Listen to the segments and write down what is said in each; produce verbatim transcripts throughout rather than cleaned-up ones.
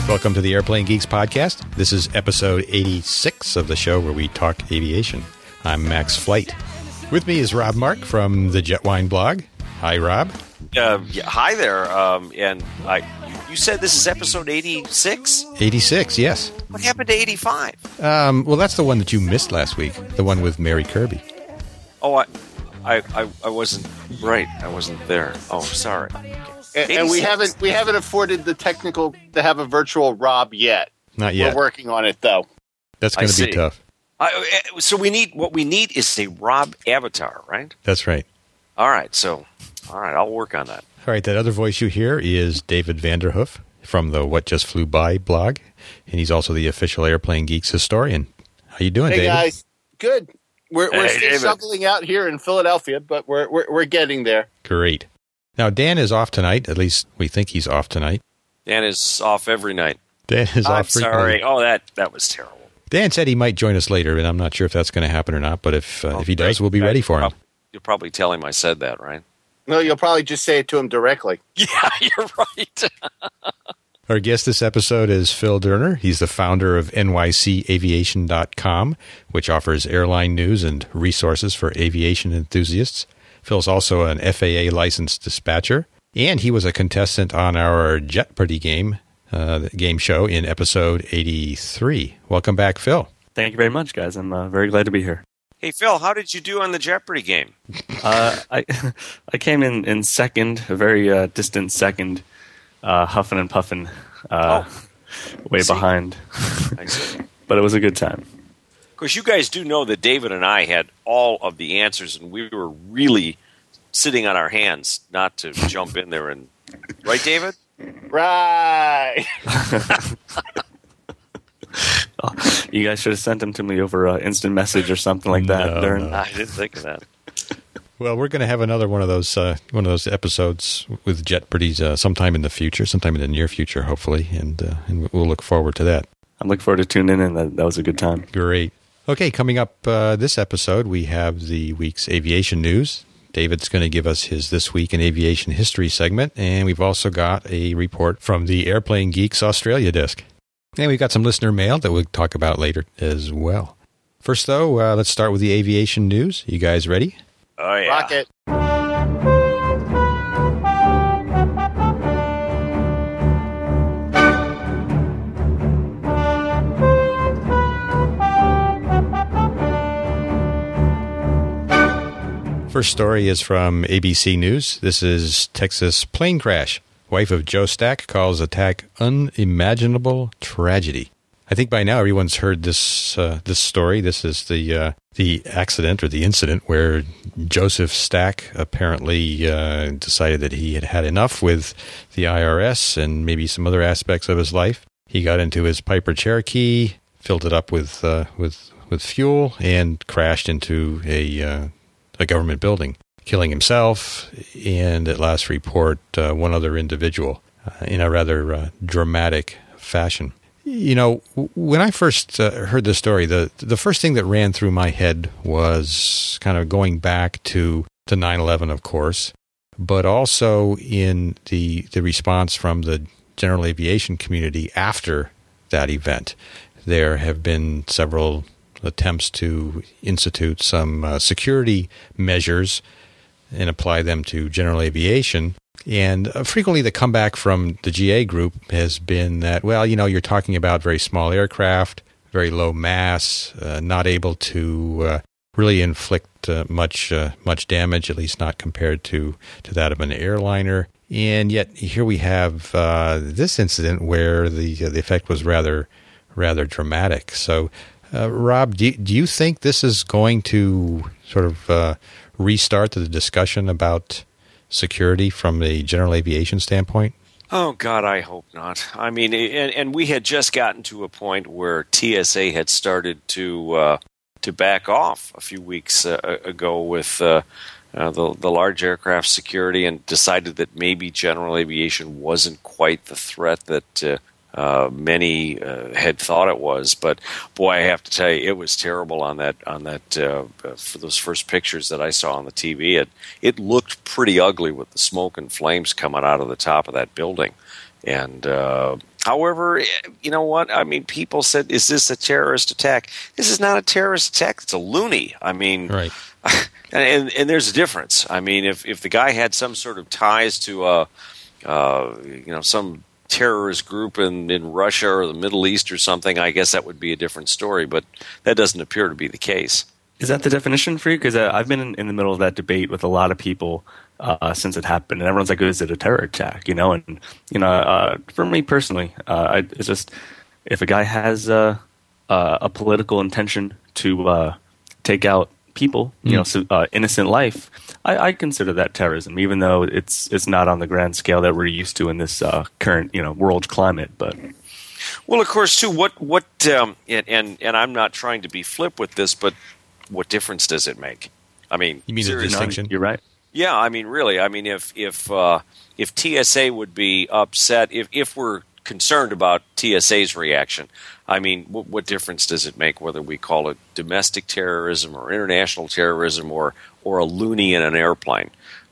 Welcome to the Airplane Geeks podcast. This is episode eighty-six of the show where we talk aviation. I'm Max Flight. With me is Rob Mark from the Jetwine blog. Hi, Rob. Uh, yeah, hi there. Um, and I, you, you said this is episode eighty-six? eighty-six, yes. What happened to eighty-five? Um, well, that's the one that you missed last week, the one with Mary Kirby. Oh, I, I, I, I wasn't right. I wasn't there. Oh, sorry. And, and we haven't we haven't afforded the technical to have a virtual Rob yet. Not yet. We're working on it, though. That's going to be tough. I, so we need what we need is a Rob avatar, right? That's right. All right. So, all right, I'll work on that. All right, that other voice you hear is David Vanderhoof from the What Just Flew By blog, and he's also the official Airplane Geeks historian. How you doing, hey, David? Hey, guys. Good. We're, we're hey, still David. shoveling out here in Philadelphia, but we're, we're we're getting there. Great. Now, Dan is off tonight. At least we think he's off tonight. Dan is off every night. Dan is I'm off frequently. sorry. Oh, that, that was terrible. Dan said he might join us later, and I'm not sure if that's going to happen or not, but if uh, Oh, if he great. does, we'll be Right. ready for him. You'll probably tell him I said that, right? No, you'll probably just say it to him directly. Yeah, you're right. Our guest this episode is Phil Durner. He's the founder of N Y C aviation dot com, which offers airline news and resources for aviation enthusiasts. Phil's also an F A A licensed dispatcher, and he was a contestant on our Jeopardy game, uh, the game show in episode eighty-three. Welcome back, Phil. Thank you very much, guys. I'm uh, very glad to be here. Hey, Phil, how did you do on the Jeopardy game? Uh, I I came in, in second, a very uh, distant second, uh, huffing and puffing, uh, Oh. way See. behind. I see. But it was a good time. Because you guys do know that David and I had all of the answers, and we were really sitting on our hands not to jump in there and... Right, David? Right. You guys should have sent them to me over uh, instant message or something like that. No, during, no. I didn't think of that. Well, we're going to have another one of those uh, one of those episodes with Jeopardy uh, sometime in the future, sometime in the near future, hopefully, and, uh, and we'll look forward to that. I'm looking forward to tuning in, and that, that was a good time. Great. Okay, coming up uh, this episode, we have the week's aviation news. David's going to give us his This Week in Aviation History segment, and we've also got a report from the Airplane Geeks Australia desk. And we've got some listener mail that we'll talk about later as well. First, though, uh, let's start with the aviation news. You guys ready? Oh, yeah. Rocket. First story is from A B C News. This is Texas plane crash. Wife of Joe Stack calls attack unimaginable tragedy. I think by now everyone's heard this uh, this story. This is the uh, the accident or the incident where Joseph Stack apparently uh, decided that he had had enough with the I R S and maybe some other aspects of his life. He got into his Piper Cherokee, filled it up with uh, with with fuel, and crashed into a uh, a government building, killing himself and, at last report, uh, one other individual uh, in a rather uh, dramatic fashion. You know, when I first uh, heard the story, the the first thing that ran through my head was kind of going back to, to nine eleven, of course, but also in the the response from the general aviation community after that event. There have been several attempts to institute some uh, security measures and apply them to general aviation. And uh, frequently the comeback from the G A group has been that, well, you know, you're talking about very small aircraft, very low mass, uh, not able to uh, really inflict uh, much uh, much damage, at least not compared to, to that of an airliner. And yet here we have uh, this incident where the uh, the effect was rather rather dramatic. So, uh, Rob, do you, do you think this is going to sort of uh, restart the discussion about security from a general aviation standpoint? Oh, God, I hope not. I mean, and, and we had just gotten to a point where T S A had started to uh, to back off a few weeks uh, ago with uh, uh, the, the large aircraft security and decided that maybe general aviation wasn't quite the threat that uh, uh, many uh, had thought it was. But boy, I have to tell you, it was terrible on that on that uh, for those first pictures that I saw on the T V. It it looked pretty ugly with the smoke and flames coming out of the top of that building. And uh, However, you know what? I mean, people said, is this a terrorist attack? This is not a terrorist attack. It's a loony. I mean, right. and, and there's a difference. I mean, if, if the guy had some sort of ties to, uh, uh, you know, some terrorist group in, in Russia or the Middle East or something, I guess that would be a different story. But that doesn't appear to be the case. Is that the definition for you? Because uh, I've been in, in the middle of that debate with a lot of people uh, since it happened, and everyone's like, "Is it a terror attack?" You know, and you know, uh, for me personally, uh, I, it's just if a guy has uh, uh, a political intention to uh, take out people, you mm. know, so, uh, innocent life, I, I consider that terrorism, even though it's it's not on the grand scale that we're used to in this uh, current, you know, world climate, but. Well, of course, too. What what um, and, and and I'm not trying to be flip with this, but what difference does it make? I mean, you mean the distinction? You're right. Yeah, I mean, really. I mean, if if uh, if T S A would be upset, if if we're concerned about T S A's reaction, I mean, what, what difference does it make whether we call it domestic terrorism or international terrorism or or a loony in an airplane?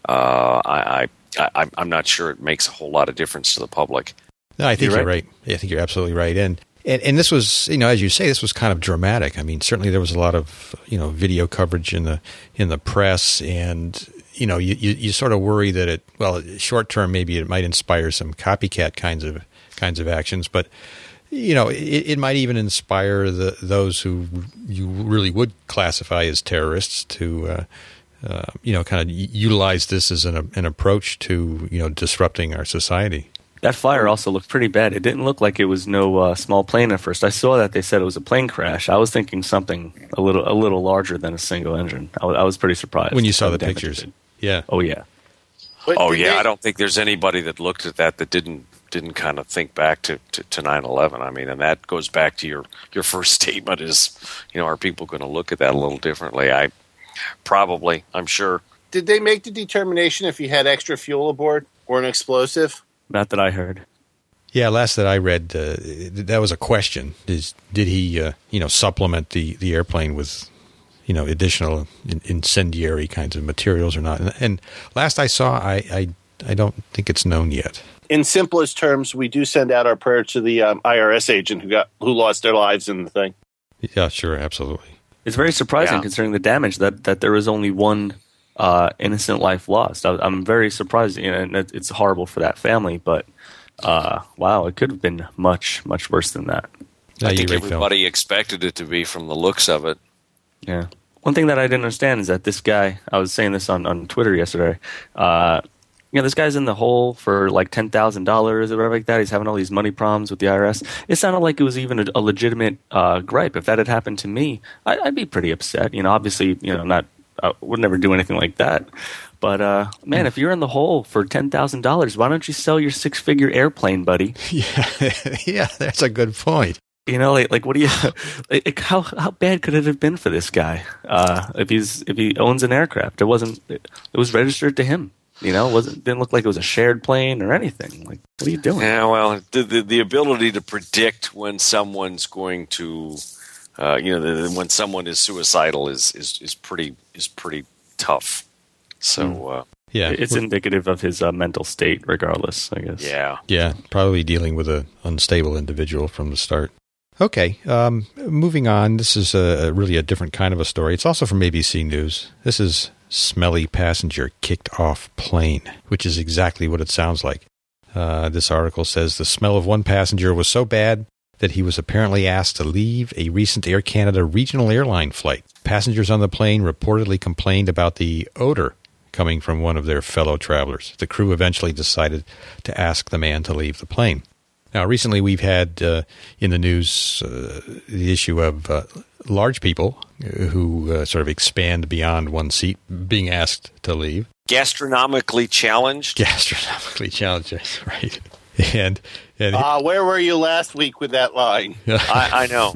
Uh, I, I, I I'm not sure it makes a whole lot of difference to the public. No, I think you're, you're right. right. I think you're absolutely right. And, and and this was, you know, as you say, this was kind of dramatic. I mean, certainly there was a lot of, you know, video coverage in the in the press, and you know, you, you, you sort of worry that it, well, short term maybe it might inspire some copycat kinds of kinds of actions, but you know, it, it might even inspire the those who you really would classify as terrorists to. Uh, uh, you know, kind of utilize this as an an approach to, you know, disrupting our society. That fire also looked pretty bad. It didn't look like it was no uh, small plane at first. I saw that they said it was a plane crash. I was thinking something a little a little larger than a single engine. I, w- I was pretty surprised when you saw the pictures. Yeah. Oh yeah. But oh yeah. they, I don't think there's anybody that looked at that that didn't didn't kind of think back to, to, to nine eleven. I mean, and that goes back to your, your first statement is, you know, are people going to look at that a little differently? I probably. I'm sure. Did they make the determination if you had extra fuel aboard or an explosive? Not that I heard. Yeah, last that I read, uh, that was a question: is did he, uh, you know, supplement the, the airplane with, you know, additional incendiary kinds of materials or not? And, and last I saw, I, I I don't think it's known yet. In simplest terms, we do send out our prayer to the um, I R S agent who got who lost their lives in the thing. Yeah, sure, absolutely. It's very surprising yeah. considering the damage that, that there was only one uh, innocent life lost. I, I'm very surprised, you know, and it, it's horrible for that family, but uh, wow, it could have been much, much worse than that. Yeah, I think right, everybody Phil. expected it to be from the looks of it. Yeah. One thing that I didn't understand is that this guy, I was saying this on, on Twitter yesterday, uh, you know, this guy's in the hole for like ten thousand dollars or whatever like that. He's having all these money problems with the I R S. It sounded like it was even a, a legitimate uh, gripe. If that had happened to me, I, I'd be pretty upset. You know, obviously, you know, not I would never do anything like that. But, uh, man, if you're in the hole for ten thousand dollars, why don't you sell your six-figure airplane, buddy? Yeah, yeah, that's a good point. You know, like, like what do you? Like, how how bad could it have been for this guy uh, if he's if he owns an aircraft? It wasn't. It, it was registered to him. You know, it wasn't didn't look like it was a shared plane or anything. Like, what are you doing? Yeah, well, the the, the ability to predict when someone's going to, uh, you know, the, when someone is suicidal is, is, is pretty is pretty tough. So, mm. uh, yeah, it's indicative of his uh, mental state, regardless. I guess. Yeah, yeah, probably dealing with an unstable individual from the start. Okay, um, moving on. This is a, a really a different kind of a story. It's also from A B C News. This is smelly passenger kicked off plane, which is exactly what it sounds like. Uh, this article says the smell of one passenger was so bad that he was apparently asked to leave a recent Air Canada regional airline flight. Passengers on the plane reportedly complained about the odor coming from one of their fellow travelers. The crew eventually decided to ask the man to leave the plane. Now, recently we've had uh, in the news uh, the issue of uh, large people who uh, sort of expand beyond one seat being asked to leave. Gastronomically challenged? Gastronomically challenged, right. And, and uh, where were you last week with that line? I, I know.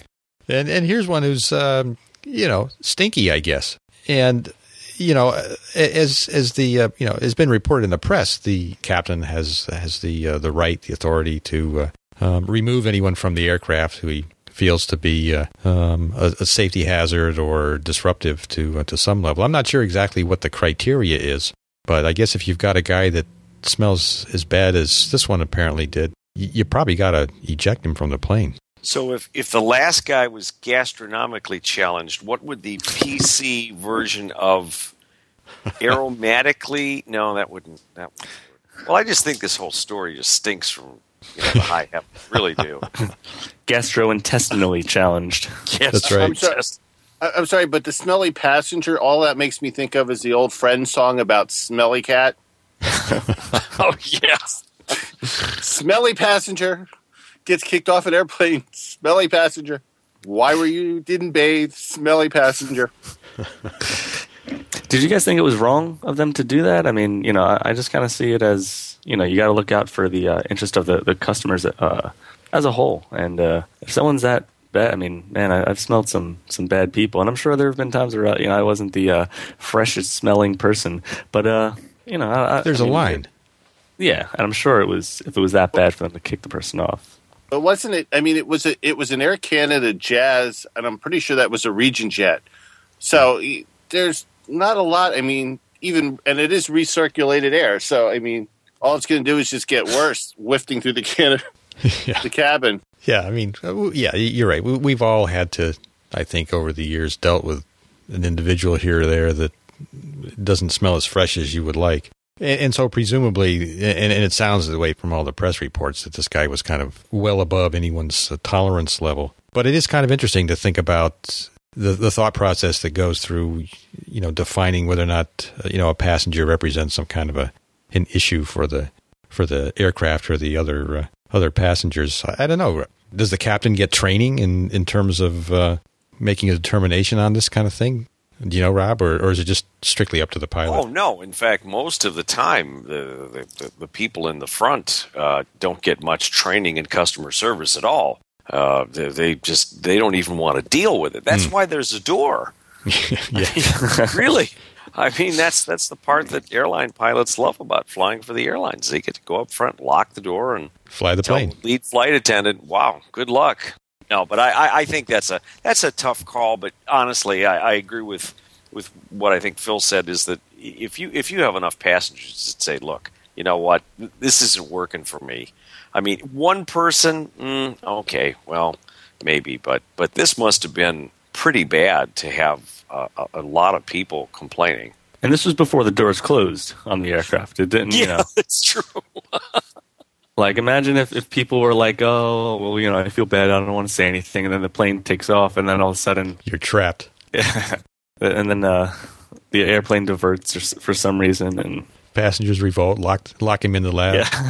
And and here's one who's, um, you know, stinky, I guess. And, you know, as as the, uh, you know, has been reported in the press, the captain has has the uh, the right, the authority to uh, um, remove anyone from the aircraft who he feels to be uh, um, a, a safety hazard or disruptive to uh, to some level. I'm not sure exactly what the criteria is, but I guess if you've got a guy that smells as bad as this one apparently did, y- you probably got to eject him from the plane. So if, if the last guy was gastronomically challenged, what would the P C version of aromatically? No, that wouldn't. That wouldn't work. Well, I just think this whole story just stinks from you know, the high heavens. Really do. Gastrointestinally challenged. That's right. I'm sorry, I- I'm sorry, but the smelly passenger, all that makes me think of is the old Friends song about Smelly Cat. Oh, yes. Smelly passenger gets kicked off an airplane. Smelly passenger. Why were you didn't bathe? Smelly passenger. Did you guys think it was wrong of them to do that? I mean, you know, I, I just kind of see it as, you know, you got to look out for the uh, interest of the, the customers uh, as a whole. And uh, if someone's that bad, I mean, man, I, I've smelled some some bad people. And I'm sure there have been times where, uh, you know, I wasn't the uh, freshest smelling person. But, uh, you know, I, There's I a mean, line. Yeah, and I'm sure it was, if it was that bad for them to kick the person off. But wasn't it? I mean, it was a, it was an Air Canada Jazz, and I'm pretty sure that was a Regent jet. So e- there's not a lot. I mean, even and it is recirculated air. So I mean, all it's going to do is just get worse, wafting through the can- Yeah. the cabin. Yeah, I mean, uh, yeah, you're right. We, we've all had to, I think, over the years, dealt with an individual here or there that doesn't smell as fresh as you would like. And, and so presumably, and, and it sounds the way from all the press reports that this guy was kind of well above anyone's uh, tolerance level. But it is kind of interesting to think about the, the thought process that goes through, you know, defining whether or not, uh, you know, a passenger represents some kind of a an issue for the for the aircraft or the other uh, other passengers. I, I don't know. Does the captain get training in, in terms of uh, making a determination on this kind of thing? Do you know, Rob, or, or is it just strictly up to the pilot? Oh, no. In fact, most of the time, the the, the people in the front uh, don't get much training in customer service at all. Uh, they, they just they don't even want to deal with it. That's mm. why there's a door. Yeah. Really. I mean, that's that's the part that airline pilots love about flying for the airlines. They get to go up front, lock the door, and fly the plane. Tell the lead flight attendant, "Wow, good luck." No, but I, I, I think that's a that's a tough call. But honestly, I, I agree with with what I think Phil said, is that if you if you have enough passengers that say, "Look, you know what, this isn't working for me." I mean, one person, mm, okay, well, maybe, but but this must have been pretty bad to have uh, a, a lot of people complaining. And this was before the doors closed on the aircraft. It didn't, yeah, you know. That's true. Like, imagine if, if people were like, oh, well, you know, I feel bad, I don't want to say anything, and then the plane takes off, and then all of a sudden... You're trapped. Yeah. And then uh, the airplane diverts for some reason, and... Passengers revolt, lock, lock him in the lab. Yeah.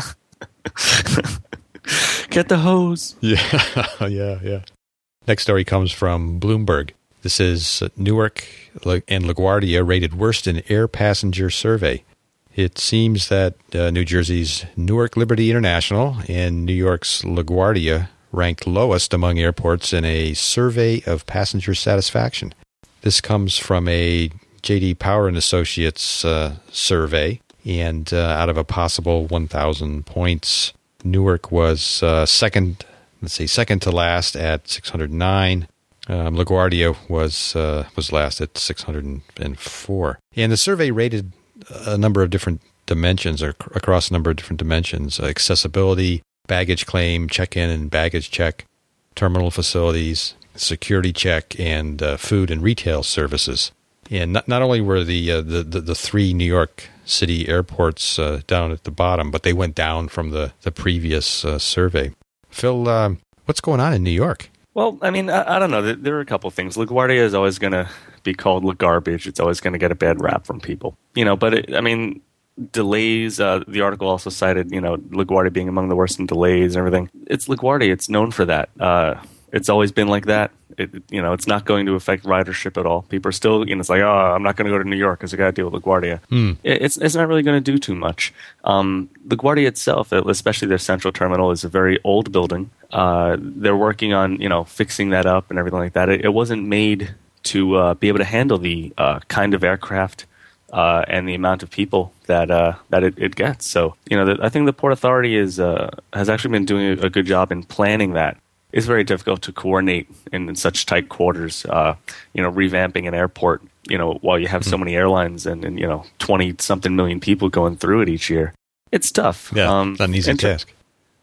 Get the hose. Yeah, yeah, yeah. Next story comes from Bloomberg. This is Newark and LaGuardia rated worst in air passenger survey. It seems that uh, New Jersey's Newark Liberty International and New York's LaGuardia ranked lowest among airports in a survey of passenger satisfaction. This comes from a J D Power and Associates uh, survey, and uh, out of a possible one thousand points, Newark was uh, second, let's see, second to last at six hundred nine. Um, LaGuardia was uh, was last at six hundred four. And the survey rated a number of different dimensions, or across a number of different dimensions: uh, accessibility, baggage claim, check-in and baggage check, terminal facilities, security check, and uh, food and retail services. And not not only were the uh, the, the the three New York City airports uh, down at the bottom, but they went down from the the previous uh, survey. Phil, uh, what's going on in New York? Well, I mean, I, I don't know. There, there are a couple of things. LaGuardia is always going to be called La Garbage. It's always going to get a bad rap from people, you know. But it, I mean, delays. Uh, the article also cited, you know, LaGuardia being among the worst in delays and everything. It's LaGuardia. It's known for that. Uh, it's always been like that. It, you know, it's not going to affect ridership at all. People are still, you know, it's like, oh, I'm not going to go to New York because I got to deal with LaGuardia. Mm. It, it's it's not really going to do too much. Um, LaGuardia itself, especially their central terminal, is a very old building. Uh, they're working on, you know, fixing that up and everything like that. It, it wasn't made to uh, be able to handle the uh, kind of aircraft uh, and the amount of people that uh, that it, it gets. So, you know, the, I think the Port Authority is uh, has actually been doing a, a good job in planning that. It's very difficult to coordinate in, in such tight quarters. Uh, you know, revamping an airport, you know, while you have so many airlines and, and you know, twenty something million people going through it each year. It's tough. Yeah, um, not an easy ter- task.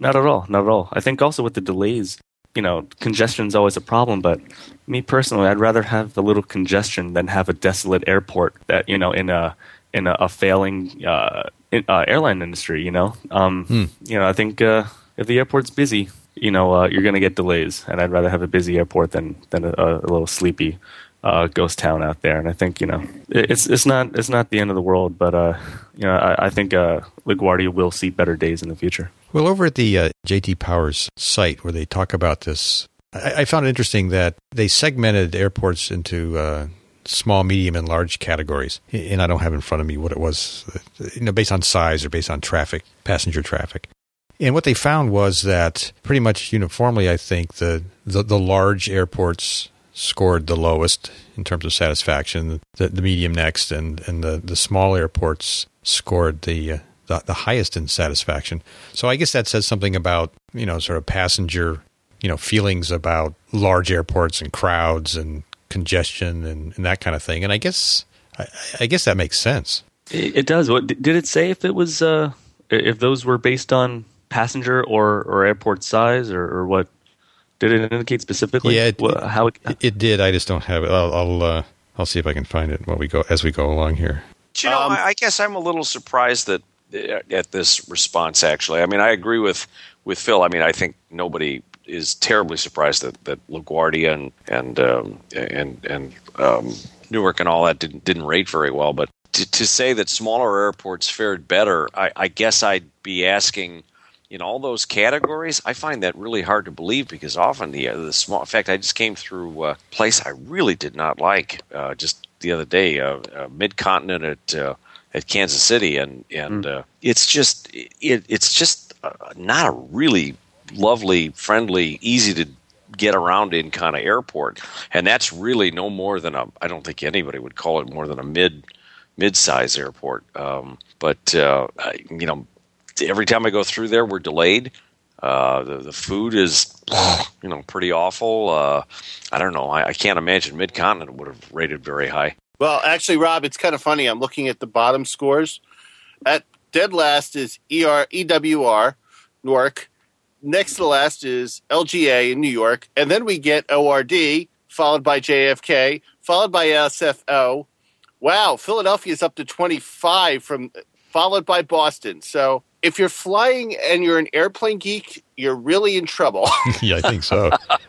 Not at all. Not at all. I think also with the delays, you know, congestion is always a problem. But me personally, I'd rather have a little congestion than have a desolate airport that, you know, in a in a, a failing uh, in, uh, airline industry. You know, um, hmm. you know, I think uh, if the airport's busy, you know, uh, you're going to get delays, and I'd rather have a busy airport than than a, a little sleepy uh, ghost town out there. And I think, you know, it's it's not it's not the end of the world, but uh, you know, I, I think uh, LaGuardia will see better days in the future. Well, over at the uh, J T Powers site where they talk about this, I, I found it interesting that they segmented airports into uh, small, medium, and large categories. And I don't have in front of me what it was, you know, based on size or based on traffic, passenger traffic. And what they found was that pretty much uniformly, I think, the, the, the large airports scored the lowest in terms of satisfaction, the, the medium next, and, and the, the small airports scored the, uh, the the highest in satisfaction. So I guess that says something about, you know, sort of passenger, you know, feelings about large airports and crowds and congestion and, and that kind of thing. And I guess I, I guess that makes sense. It, it does. What did it say if it was uh, if those were based on passenger or, or airport size, or, or what? Did it indicate specifically? Yeah, it, what, how it, it, it did. I just don't have it. I'll I'll, uh, I'll see if I can find it while we go as we go along here. You know, um, I, I guess I'm a little surprised that at this response. Actually, I mean, I agree with with Phil. I mean, I think nobody is terribly surprised that, that LaGuardia and and um, and and um, Newark and all that didn't didn't rate very well. But to, to say that smaller airports fared better, I, I guess I'd be asking, in all those categories, I find that really hard to believe, because often the uh, the small. In fact, I just came through a place I really did not like uh, just the other day, uh, uh, Mid-Continent at uh, at Kansas City, and and mm. uh, it's just it, it's just uh, not a really lovely, friendly, easy to get around in kind of airport, and that's really no more than a. I don't think anybody would call it more than a mid mid-size airport. Um, but uh, you know. Every time I go through there, we're delayed. Uh, the, the food is, you know, pretty awful. Uh, I don't know. I, I can't imagine Mid-Continent would have rated very high. Well, actually, Rob, it's kind of funny. I'm looking at the bottom scores. At dead last is E R, E W R, Newark. Next to the last is L G A in New York. And then we get O R D, followed by J F K, followed by S F O. Wow, Philadelphia is up to twenty-five, from followed by Boston. So if you're flying and you're an airplane geek, you're really in trouble. Yeah, I think so.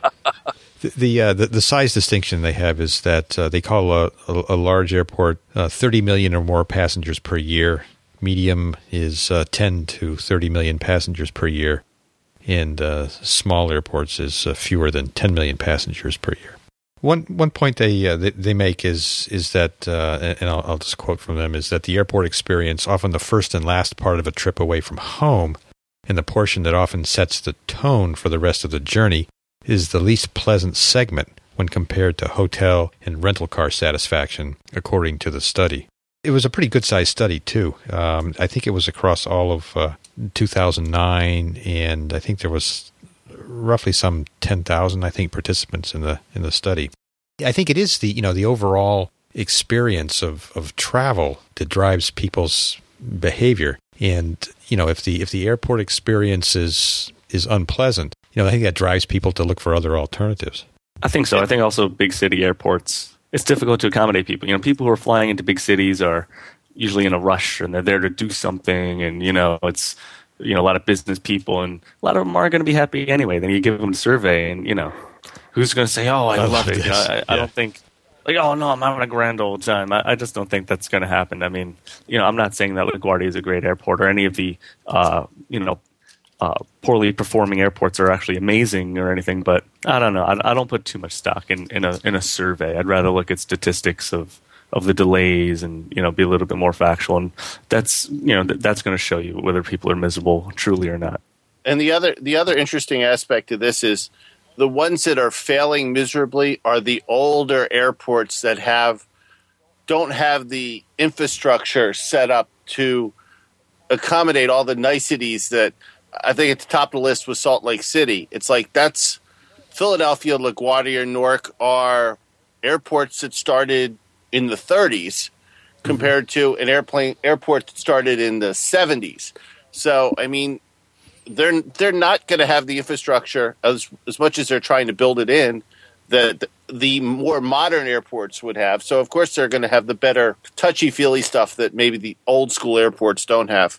the the, uh, the the size distinction they have is that uh, they call a, a, a large airport uh, thirty million or more passengers per year. Medium is uh, ten to thirty million passengers per year. And uh, small airports is uh, fewer than ten million passengers per year. One one point they uh, they, they make is is that, uh, and I'll, I'll just quote from them, is that the airport experience, often the first and last part of a trip away from home, and the portion that often sets the tone for the rest of the journey, is the least pleasant segment when compared to hotel and rental car satisfaction, according to the study. It was a pretty good-sized study, too. Um, I think it was across all of uh, two thousand nine, and I think there was roughly some ten thousand, I think, participants in the in the study. I think it is the, you know, the overall experience of, of travel that drives people's behavior. And, you know, if the if the airport experience is is unpleasant, you know, I think that drives people to look for other alternatives. I think so. I think also big city airports, it's difficult to accommodate people. You know, people who are flying into big cities are usually in a rush, and they're there to do something, and, you know, it's, you know, a lot of business people, and a lot of them are going to be happy anyway. Then you give them a survey, and, you know, who's going to say, oh, I, I love, love it. You know, I, yeah. I don't think, like, oh, no, I'm having a grand old time. I, I just don't think that's going to happen. I mean, you know, I'm not saying that LaGuardia is a great airport, or any of the, uh, you know, uh, poorly performing airports are actually amazing or anything, but I don't know. I, I don't put too much stock in, in a in a survey. I'd rather look at statistics of of the delays and, you know, be a little bit more factual. And that's, you know, th- that's going to show you whether people are miserable truly or not. And the other the other interesting aspect of this is the ones that are failing miserably are the older airports that have don't have the infrastructure set up to accommodate all the niceties that I think at the top of the list was Salt Lake City. It's like that's Philadelphia, LaGuardia, Newark are airports that started in the thirties compared to an airplane airport that started in the seventies. So, I mean, they're they're not going to have the infrastructure as as much as they're trying to build it in that the more modern airports would have. So of course they're going to have the better touchy-feely stuff that maybe the old school airports don't have.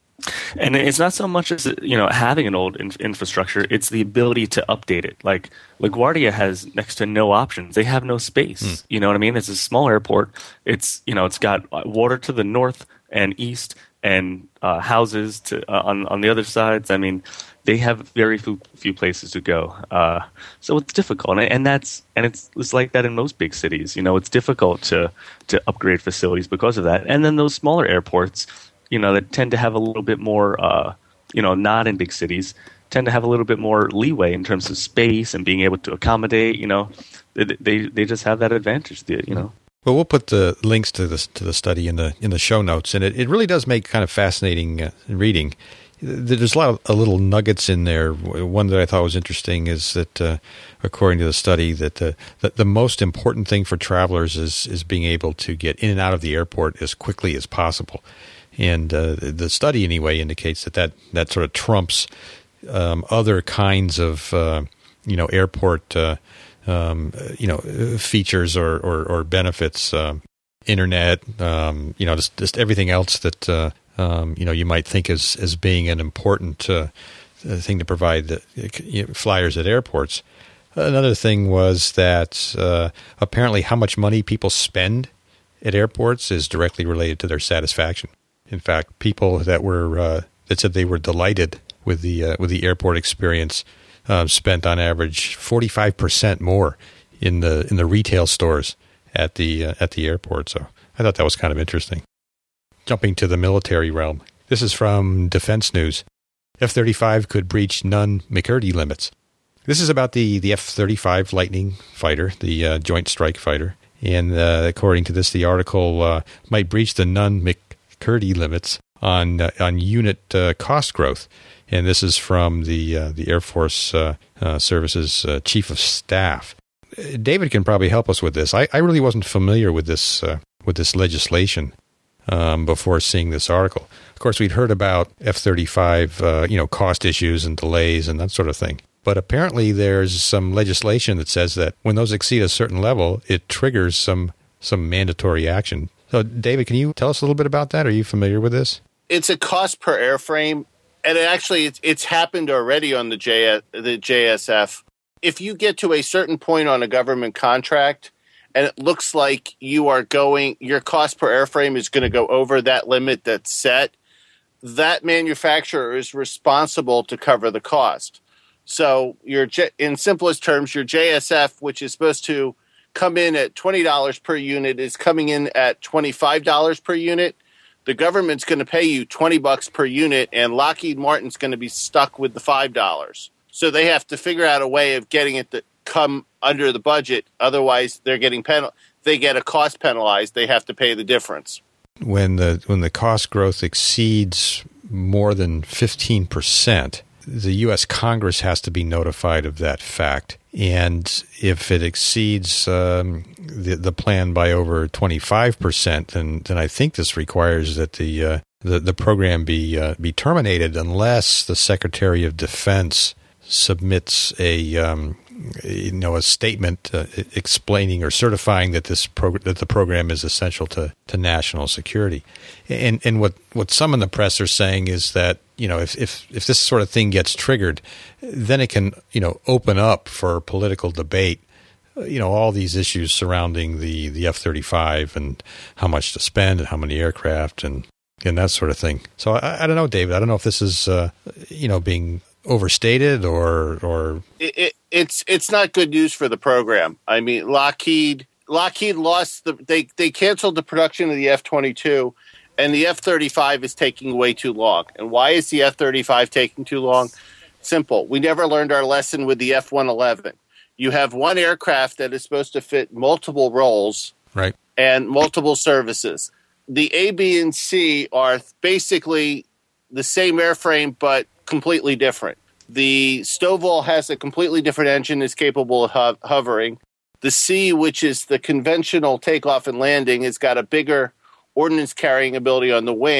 And it's not so much as, you know, having an old in- infrastructure, it's the ability to update it. Like LaGuardia has next to no options. They have no space. Mm. You know what I mean? It's a small airport. It's, you know, it's got water to the north and east and uh, houses to uh, on on the other sides. I mean, they have very few, few places to go. Uh, so it's difficult. And, and that's and it's it's like that in most big cities. You know, it's difficult to to upgrade facilities because of that. And then those smaller airports, you know, that tend to have a little bit more, uh, you know, not in big cities, tend to have a little bit more leeway in terms of space and being able to accommodate. You know, they they, they just have that advantage, you know. Well, we'll put the links to the to the study in the in the show notes, and it, it really does make kind of fascinating uh, reading. There's a lot of uh, little nuggets in there. One that I thought was interesting is that, uh, according to the study, that the, that the most important thing for travelers is is being able to get in and out of the airport as quickly as possible. And uh, the study, anyway, indicates that that, that sort of trumps um, other kinds of, uh, you know, airport, uh, um, you know, features or, or, or benefits, uh, internet, um, you know, just, just everything else that, uh, um, you know, you might think as, as being an important uh, thing to provide the, you know, flyers at airports. Another thing was that uh, apparently how much money people spend at airports is directly related to their satisfaction. In fact, people that were uh, that said they were delighted with the uh, with the airport experience uh, spent on average forty-five percent more in the in the retail stores at the uh, at the airport. So I thought that was kind of interesting. Jumping to the military realm, this is from Defense News. F thirty-five could breach Nunn-McCurdy limits. This is about the the F thirty-five Lightning fighter, the uh, Joint Strike Fighter, and uh, according to this, the article uh, might breach the Nunn-McCurdy Curdy limits on uh, on unit uh, cost growth, and this is from the uh, the Air Force uh, uh, Services uh, Chief of Staff. David can probably help us with this. I, I really wasn't familiar with this uh, with this legislation um, before seeing this article. Of course, we'd heard about F thirty-five, uh, you know, cost issues and delays and that sort of thing. But apparently, there's some legislation that says that when those exceed a certain level, it triggers some some mandatory action. So, David, can you tell us a little bit about that? Are you familiar with this? It's a cost per airframe, and it actually it's, it's happened already on the J, the J S F. If you get to a certain point on a government contract, and it looks like you are going, your cost per airframe is going to go over that limit that's set, that manufacturer is responsible to cover the cost. So, your in simplest terms, your J S F, which is supposed to come in at twenty dollars per unit, is coming in at twenty-five dollars per unit. The government's going to pay you twenty bucks per unit, and Lockheed Martin's going to be stuck with the five dollars. So they have to figure out a way of getting it to come under the budget. Otherwise, they're getting penal- they get a cost penalized. They have to pay the difference. When the when the cost growth exceeds more than fifteen percent, the U S Congress has to be notified of that fact. And if it exceeds um, the the plan by over twenty-five percent, then then I think this requires that the uh, the, the program be uh, be terminated unless the Secretary of Defense submits a um, you know a statement uh, explaining or certifying that this prog- that the program is essential to, to national security. And and what, what some in the press are saying is that, you know, if, if, if this sort of thing gets triggered, then it can, you know, open up for political debate, you know, all these issues surrounding the, the F thirty-five and how much to spend and how many aircraft and, and that sort of thing. So I, I don't know, David. I don't know if this is, uh, you know, being overstated or or it, it, it's it's not good news for the program. I mean, Lockheed Lockheed lost the they they canceled the production of the F twenty-two. And the F thirty-five is taking way too long. And why is the F thirty-five taking too long? Simple. We never learned our lesson with the F one eleven. You have one aircraft that is supposed to fit multiple roles, right, and multiple services. The A, B, and C are basically the same airframe, but completely different. The Stovall has a completely different engine, is capable of ho- hovering. The C, which is the conventional takeoff and landing, has got a bigger ordnance carrying ability on the wing,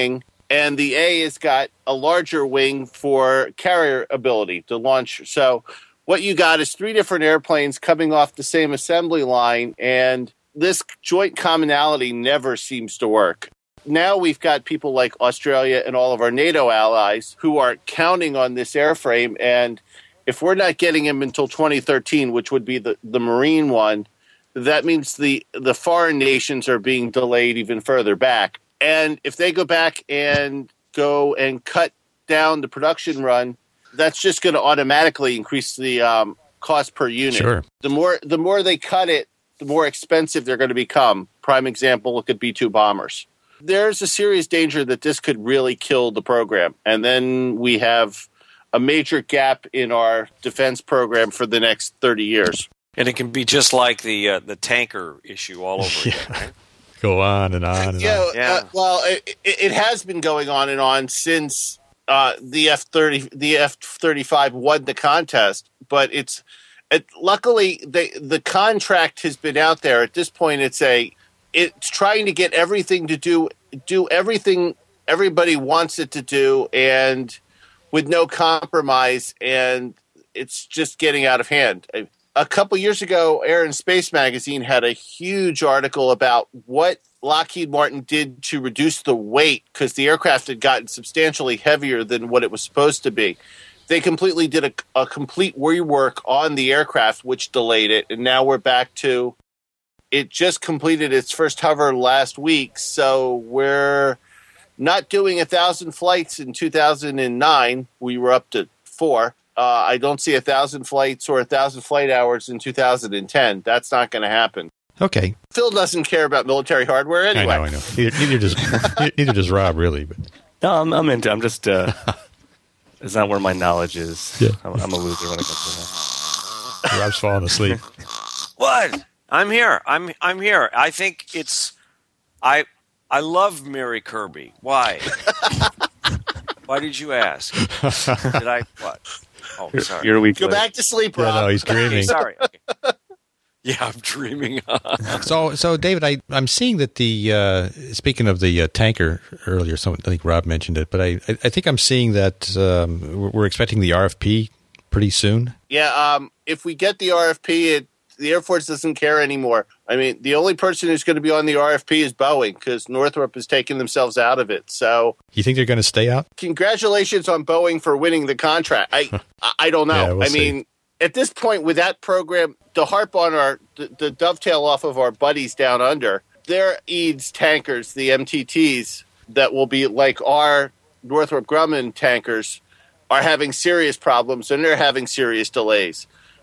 and the A has got a larger wing for carrier ability to launch. So what you got is three different airplanes coming off the same assembly line, and this joint commonality never seems to work. Now we've got people like Australia and all of our NATO allies who are counting on this airframe, and if we're not getting him until twenty thirteen, which would be the, the Marine one, that means the, the foreign nations are being delayed even further back. And if they go back and go and cut down the production run, that's just going to automatically increase the um, cost per unit. Sure. The more the more they cut it, the more expensive they're going to become. Prime example, look at B two bombers. There's a serious danger that this could really kill the program. And then we have a major gap in our defense program for the next thirty years. And it can be just like the uh, the tanker issue all over Yeah. again, right? Go on and on and Yeah, on. Yeah. Uh, well, it, it has been going on and on since uh, the F thirty, the F thirty-five won the contest. But it's it, luckily the the contract has been out there. At this point, it's a it's trying to get everything to do do everything everybody wants it to do, and with no compromise. And it's just getting out of hand. A couple years ago, Air and Space Magazine had a huge article about what Lockheed Martin did to reduce the weight because the aircraft had gotten substantially heavier than what it was supposed to be. They completely did a, a complete rework on the aircraft, which delayed it, and now we're back to it just completed its first hover last week, so we're not doing a thousand flights in two thousand nine. We were up to four. Uh, I don't see a thousand flights or a thousand flight hours in two thousand ten. That's not going to happen. Okay. Phil doesn't care about military hardware anyway. I know, I know. Neither, neither does neither does Rob, really. But No, I'm, I'm into. I'm just. Uh, it's not where my knowledge is. Yeah. I'm, I'm a loser when it comes to that. Rob's falling asleep. What? I'm here. I'm I'm here. I think it's I I love Mary Kirby. Why? Why did you ask? Did I what? Oh, sorry. You're a week Go late. back to sleep, Yeah, Rob. no, he's Okay, dreaming. sorry. Okay. Yeah, I'm dreaming. So, so David, I, I'm seeing that the uh, speaking of the uh, tanker earlier, someone, I think Rob mentioned it, but I, I think I'm seeing that um, we're- we're expecting the R F P pretty soon. Yeah, um, if we get the R F P, it, the Air Force doesn't care anymore. I mean, the only person who's going to be on the R F P is Boeing because Northrop has taken themselves out of it. So You think they're going to stay out? congratulations on Boeing for winning the contract. I I, I don't know. Yeah, we'll I see. mean, at this point with that program, to harp on our, the, the dovetail off of our buddies down under, their E A D S tankers, the M T Ts, that will be like our Northrop Grumman tankers, are having serious problems and they're having serious delays.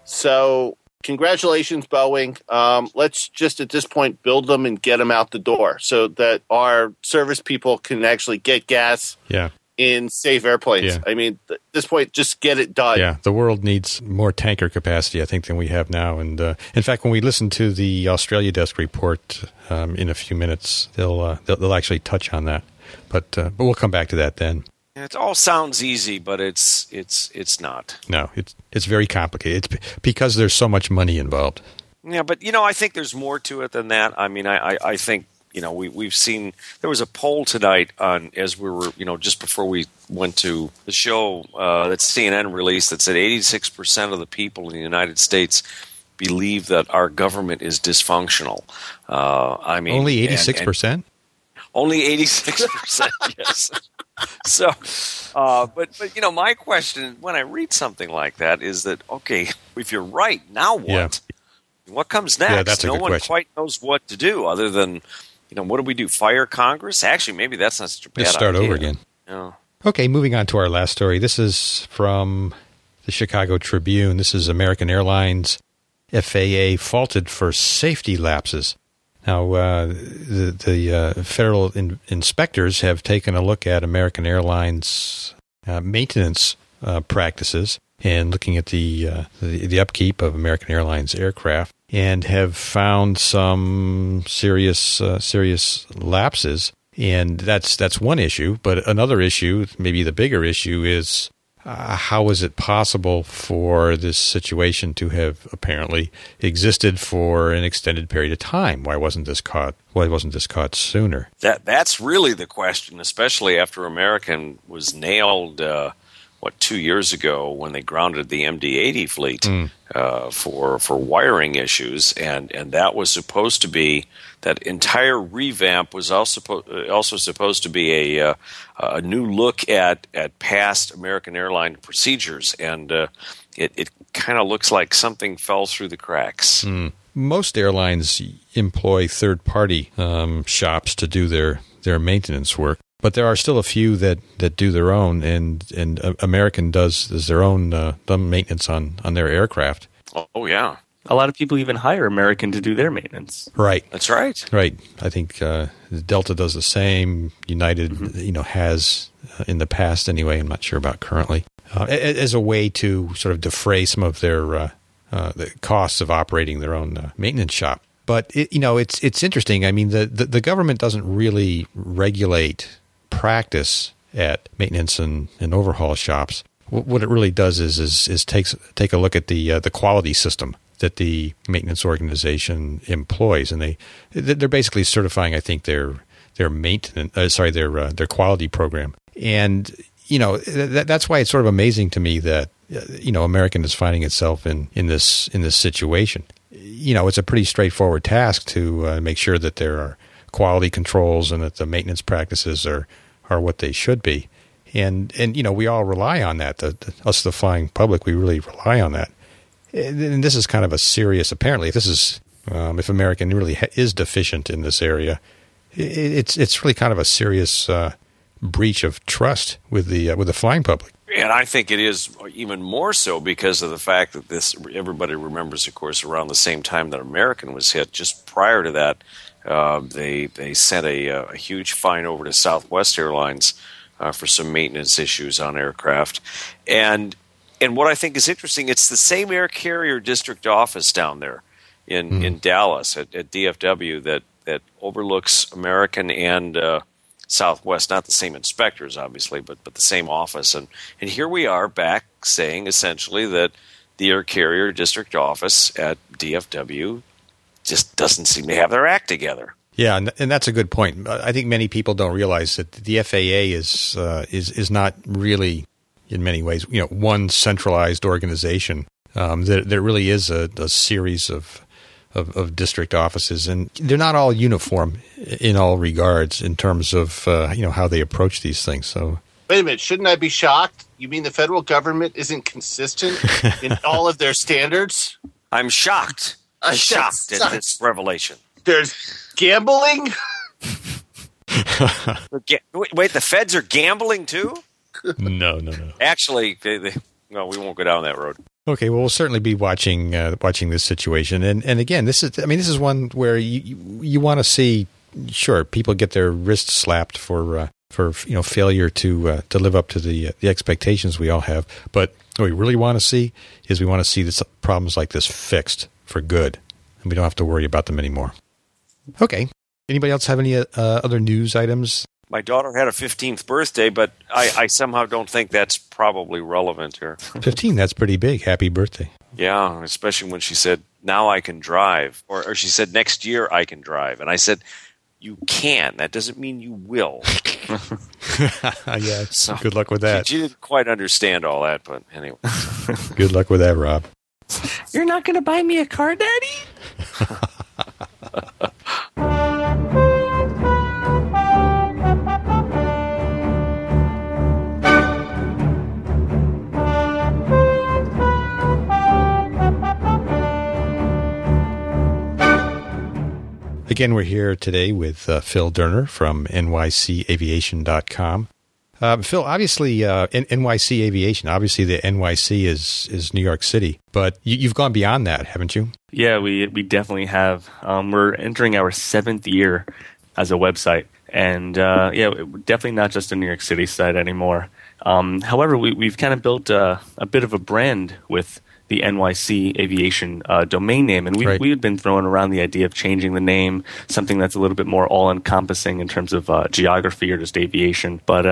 So congratulations, Boeing. Um, let's just at this point build them and get them out the door so that our service people can actually get gas Yeah. in safe airplanes. Yeah. I mean, at this point, just get it done. Yeah, the world needs more tanker capacity, I think, than we have now. And uh, in fact, when we listen to the Australia Desk report um, in a few minutes, they'll, uh, they'll they'll actually touch on that. But uh, but we'll come back to that then. It all sounds easy, but it's it's it's not. No, it's it's very complicated. It's b- because there's so much money involved. Yeah, but you know, I think there's more to it than that. I mean, I, I, I think you know we we've seen there was a poll tonight on as we were you know just before we went to the show uh, that C N N released that said eighty-six percent of the people in the United States believe that our government is dysfunctional. Uh, I mean, Only and- eighty-six percent? and only eighty-six percent, yes. So, uh, but but you know, my question when I read something like that is that okay, if you're right, now what? Yeah. What comes next? Yeah, that's a no good one question. quite knows what to do other than, you know, what do we do? Fire Congress? Actually, maybe that's not such a bad Just start idea. over again. Yeah. Okay, moving on to our last story. This is from the Chicago Tribune. This is American Airlines F A A faulted for safety lapses. Now, uh, the, the uh, federal in, inspectors have taken a look at American Airlines uh, maintenance uh, practices and looking at the, uh, the the upkeep of American Airlines aircraft, and have found some serious uh, serious lapses. And that's that's one issue. But another issue, maybe the bigger issue, is uh, how is it possible for this situation to have apparently existed for an extended period of time? Why wasn't this caught? Why wasn't this caught sooner? That that's really the question, especially after American was nailed. Uh, What two years ago when they grounded the M D eighty fleet mm. uh, for for wiring issues, and, and that was supposed to be that entire revamp was also also supposed to be a uh, a new look at, at past American airline procedures, and uh, it it kind of looks like something fell through the cracks. Mm. Most airlines employ third party um, shops to do their, their maintenance work. But there are still a few that, that do their own, and and American does, does their own uh, maintenance on, on their aircraft. Oh, yeah. A lot of people even hire American to do their maintenance. Right. That's right. Right. I think uh, Delta does the same. United, mm-hmm. you know, has uh, in the past anyway. I'm not sure about currently. Uh, as a way to sort of defray some of their uh, uh, the costs of operating their own uh, maintenance shop. But, it, you know, it's it's interesting. I mean, the, the, the government doesn't really regulate practice at maintenance and, and overhaul shops. What it really does is is, is takes take a look at the uh, the quality system that the maintenance organization employs, and they they're basically certifying, I think, their their maintenance uh, sorry their uh, their quality program. And you know that, that's why it's sort of amazing to me that uh, you know American is finding itself in, in this in this situation. You know, it's a pretty straightforward task to uh, make sure that there are quality controls and that the maintenance practices are are what they should be. And, and you know, we all rely on that. The, the, us, the flying public, we really rely on that. And this is kind of a serious, apparently, if this is, um, if American really ha- is deficient in this area, it, it's it's really kind of a serious uh, breach of trust with the uh, with the flying public. And I think it is even more so because of the fact that this, everybody remembers, of course, around the same time that American was hit. Just prior to that, uh, they they sent a, a huge fine over to Southwest Airlines uh, for some maintenance issues on aircraft. And and what I think is interesting, it's the same air carrier district office down there in, mm. in Dallas at, at D F W that, that overlooks American and uh, Southwest, not the same inspectors, obviously, but but the same office. And, and here we are back saying essentially that the air carrier district office at D F W just doesn't seem to have their act together. Yeah, and, and that's a good point. I think many people don't realize that the F A A is uh, is is not really, in many ways, you know, one centralized organization. Um, there, there really is a, a series of, of of district offices, and they're not all uniform in all regards in terms of uh, you know how they approach these things. So, wait a minute, shouldn't I be shocked? You mean the federal government isn't consistent in all of their standards? I'm shocked. I'm shocked at this revelation. There's gambling? Wait, the feds are gambling too? No, no, no. Actually, they, they, no, we won't go down that road. Okay, well, we'll certainly be watching uh, watching this situation, and and again, this is I mean, this is one where you you, you want to see, sure, people get their wrists slapped for uh, for you know failure to uh, to live up to the uh, the expectations we all have, but what we really want to see is we want to see this problems like this fixed for good, and we don't have to worry about them anymore. Okay. Anybody else have any uh, other news items? My daughter had a fifteenth birthday, but I, I somehow don't think that's probably relevant here. fifteen, that's pretty big. Happy birthday. Yeah, especially when she said, now I can drive. Or, or she said, next year I can drive. And I said, you can. That doesn't mean you will. Yeah, so good luck with that. She, she didn't quite understand all that, but anyway. Good luck with that, Rob. You're not going to buy me a car, Daddy? Again, we're here today with uh, Phil Durner from N Y C aviation dot com. Uh, Phil, obviously, uh, N Y C Aviation, obviously the N Y C is, is New York City, but you, you've gone beyond that, haven't you? Yeah, we we definitely have. Um, we're entering our seventh year as a website, and uh, yeah, definitely not just a New York City site anymore. Um, however, we, we've kind of built uh, a bit of a brand with the N Y C Aviation uh, domain name, and we right. we had been throwing around the idea of changing the name, something that's a little bit more all-encompassing in terms of uh, geography or just aviation. But uh,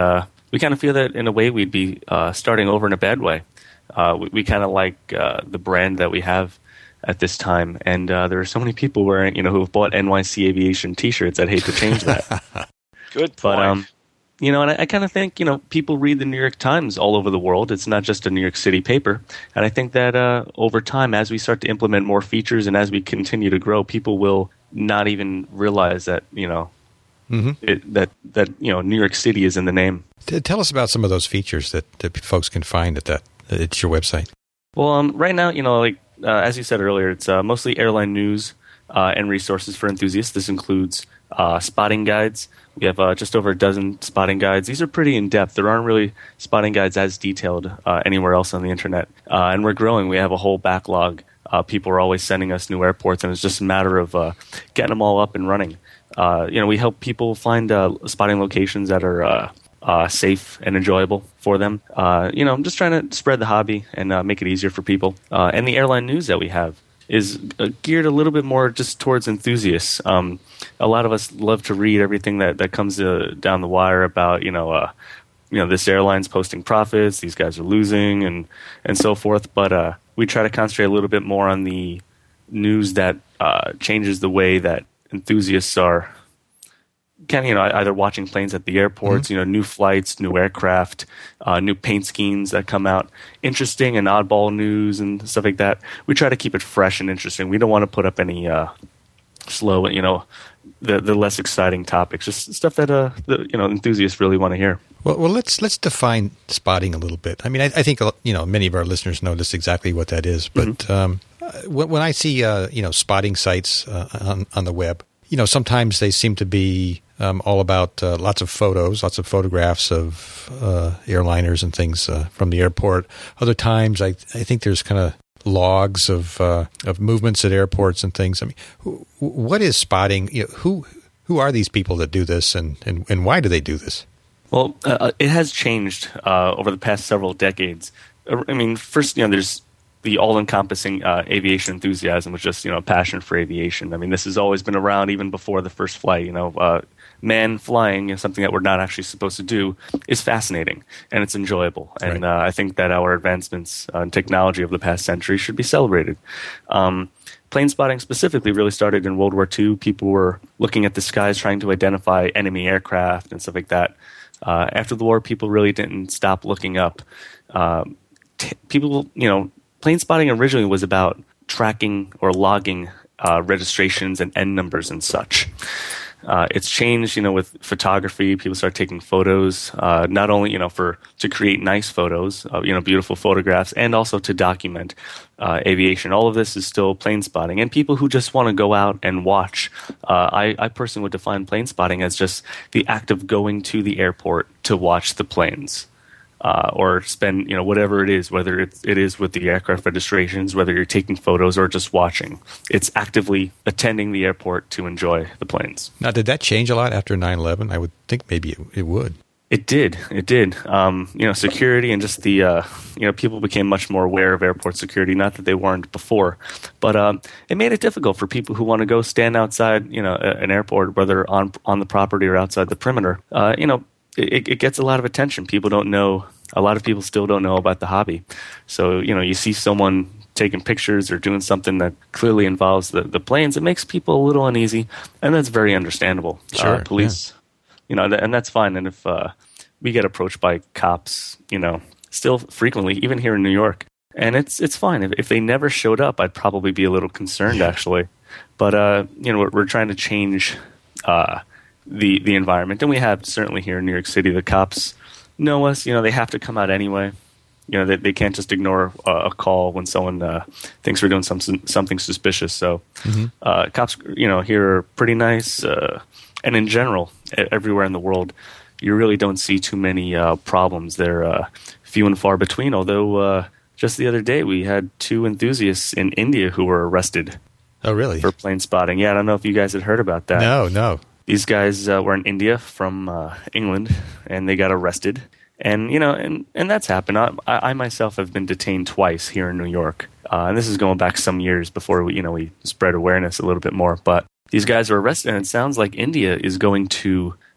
we kind of feel that in a way we'd be uh, starting over in a bad way. Uh, we we kind of like uh, the brand that we have at this time, and uh, there are so many people wearing, you know, who have bought N Y C Aviation T-shirts. I'd hate to change that. Good point. But um, you know, and I, I kind of think, you know, people read the New York Times all over the world. It's not just a New York City paper, and I think that uh, over time, as we start to implement more features and as we continue to grow, people will not even realize that, you know, mm-hmm. it, that that you know, New York City is in the name. Tell us about some of those features that, that folks can find at that at your website. Well, um, right now, you know, like uh, as you said earlier, it's uh, mostly airline news uh, and resources for enthusiasts. This includes uh, spotting guides. We have uh, just over a dozen spotting guides. These are pretty in depth. There aren't really spotting guides as detailed uh, anywhere else on the internet, uh, and we're growing. We have a whole backlog. Uh, people are always sending us new airports, and it's just a matter of uh, getting them all up and running. Uh, you know, we help people find uh, spotting locations that are uh, uh, safe and enjoyable for them. Uh, you know, I'm just trying to spread the hobby and uh, make it easier for people. Uh, and the airline news that we have is uh, geared a little bit more just towards enthusiasts. Um, a lot of us love to read everything that, that comes uh, down the wire about, you know, uh, you know, this airline's posting profits, these guys are losing, and, and so forth. But uh, we try to concentrate a little bit more on the news that uh, changes the way that enthusiasts are kind of, you know, either watching planes at the airports, mm-hmm. you know, new flights, new aircraft, uh, new paint schemes that come out, interesting and oddball news and stuff like that. We try to keep it fresh and interesting. We don't want to put up any uh, slow, you know, the the less exciting topics, just stuff that uh, the, you know, enthusiasts really want to hear. Well, well, let's let's define spotting a little bit. I mean, I, I think you know many of our listeners know just exactly what that is. But mm-hmm. um, when, when I see uh, you know spotting sites uh, on on the web, you know, sometimes they seem to be um, all about uh, lots of photos, lots of photographs of uh, airliners and things uh, from the airport. Other times, I I think there's kind of logs of uh, of movements at airports and things. I mean, wh- what is spotting? You know, who who are these people that do this, and, and, and why do they do this? Well, uh, it has changed uh, over the past several decades. I mean, first, you know, there's the all-encompassing uh, aviation enthusiasm, which is just, you know, passion for aviation. I mean, this has always been around even before the first flight. You know, uh, man flying is something that we're not actually supposed to do is fascinating and it's enjoyable. And right. uh, I think that our advancements uh, in technology of the past century should be celebrated. Um, plane spotting specifically really started in World War Two. People were looking at the skies trying to identify enemy aircraft and stuff like that. Uh, after the war, people really didn't stop looking up. Uh, t- people, you know, plane spotting originally was about tracking or logging uh, registrations and N numbers and such. Uh, it's changed, you know, with photography. People start taking photos, uh, not only, you know, for to create nice photos, uh, you know, beautiful photographs, and also to document uh, aviation. All of this is still plane spotting. And people who just want to go out and watch, uh, I, I personally would define plane spotting as just the act of going to the airport to watch the planes. Uh, or spend, you know, whatever it is, whether it, it is with the aircraft registrations, whether you're taking photos or just watching. It's actively attending the airport to enjoy the planes. Now, did that change a lot after nine eleven? I would think maybe it, it would. It did. It did. Um, you know, security and just the, uh, you know, people became much more aware of airport security, not that they weren't before. But um, it made it difficult for people who want to go stand outside, you know, an airport, whether on on the property or outside the perimeter. Uh, you know, it, it gets a lot of attention. People don't know. A lot of people still don't know about the hobby. So, you know, you see someone taking pictures or doing something that clearly involves the, the planes, it makes people a little uneasy, and that's very understandable. Sure, uh, police, yeah. you know, and that's fine. And if uh, we get approached by cops, you know, still frequently, even here in New York, and it's it's fine. If, if they never showed up, I'd probably be a little concerned, actually. But, uh, you know, we're, we're trying to change uh, the, the environment. And we have, certainly here in New York City, the cops know us. You know, they have to come out anyway. You know, they, they can't just ignore uh, a call when someone uh, thinks we're doing some, something suspicious. So mm-hmm. uh, cops, you know, here are pretty nice. Uh, and in general, everywhere in the world, you really don't see too many uh, problems. They're uh, few and far between, although uh, just the other day we had two enthusiasts in India who were arrested. Oh, really? For plane spotting. Yeah, I don't know if you guys had heard about that. No, no. These guys uh, were in India from uh, England, and they got arrested. And, you know, and, and that's happened. I, I myself have been detained twice here in New York. Uh, and this is going back some years before we, you know, we spread awareness a little bit more. But these guys were arrested, and it sounds like India is going to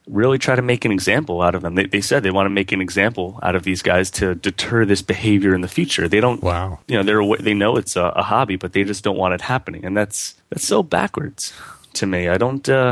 really try to make an example out of them. They, they said they want to make an example out of these guys to deter this behavior in the future. They don't, wow. you know, they're they know it's a, a hobby, but they just don't want it happening, and that's that's so backwards to me. I don't, uh,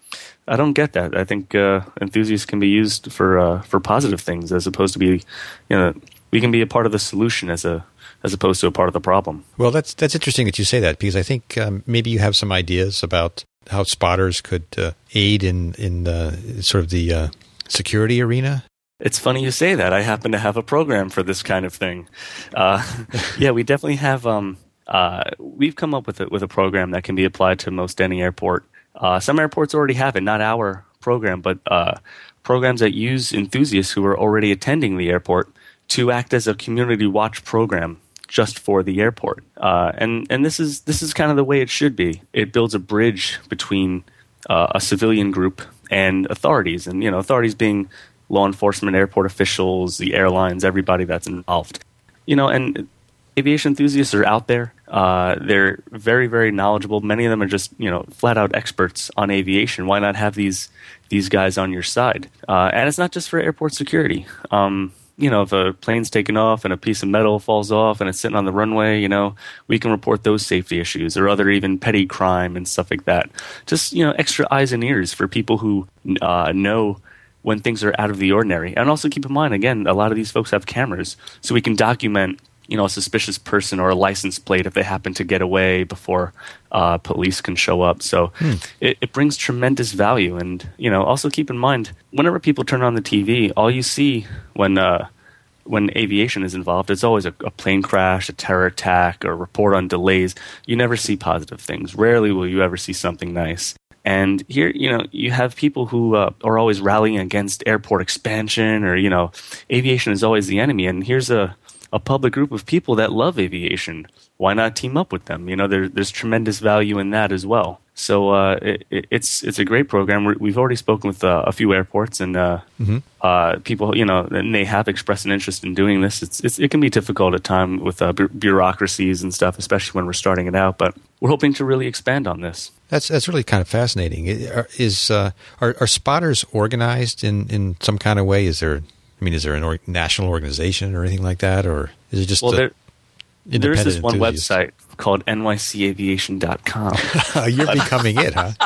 I don't get that. I think uh, enthusiasts can be used for uh, for positive things as opposed to be, you know, we can be a part of the solution as a as opposed to a part of the problem. Well, that's that's interesting that you say that, because I think um, maybe you have some ideas about how spotters could uh, aid in in uh, sort of the uh, security arena. It's funny you say that. I happen to have a program for this kind of thing. Uh, yeah, we definitely have. Um, uh, we've come up with a, with a program that can be applied to most any airport. Uh, some airports already have it, not our program, but uh, programs that use enthusiasts who are already attending the airport to act as a community watch program just for the airport. Uh, and, and this is this is kind of the way it should be. It builds a bridge between uh, a civilian group and authorities, and you know, authorities being law enforcement, airport officials, the airlines, everybody that's involved. You know, and aviation enthusiasts are out there. Uh, they're very, very knowledgeable. Many of them are just, you know, flat out experts on aviation. Why not have these these guys on your side? Uh, and it's not just for airport security. Um, you know, if a plane's taken off and a piece of metal falls off and it's sitting on the runway, you know, we can report those safety issues or other even petty crime and stuff like that. Just, you know, extra eyes and ears for people who uh, know when things are out of the ordinary. And also keep in mind, again, a lot of these folks have cameras, so we can document, you know, a suspicious person or a license plate if they happen to get away before uh, police can show up. So hmm. it, it brings tremendous value. And, you know, also keep in mind, whenever people turn on the T V, all you see when uh, when aviation is involved, it's always a, a plane crash, a terror attack, or a report on delays. You never see positive things. Rarely will you ever see something nice. And here, you know, you have people who uh, are always rallying against airport expansion, or, you know, aviation is always the enemy. And here's a a public group of people that love aviation. Why not team up with them? You know, there, there's tremendous value in that as well. So uh, it, it's it's a great program. We're, we've already spoken with uh, a few airports, and uh, mm-hmm. uh, people, you know, and they have expressed an interest in doing this. It's, it's it can be difficult at times with uh, bu- bureaucracies and stuff, especially when we're starting it out. But we're hoping to really expand on this. That's that's really kind of fascinating. Is uh, are, are spotters organized in, in some kind of way? Is there I mean, is there a or- national organization or anything like that, or is it just well, a there, there's this one enthusiast? website called N Y C aviation dot com. You're becoming it, huh?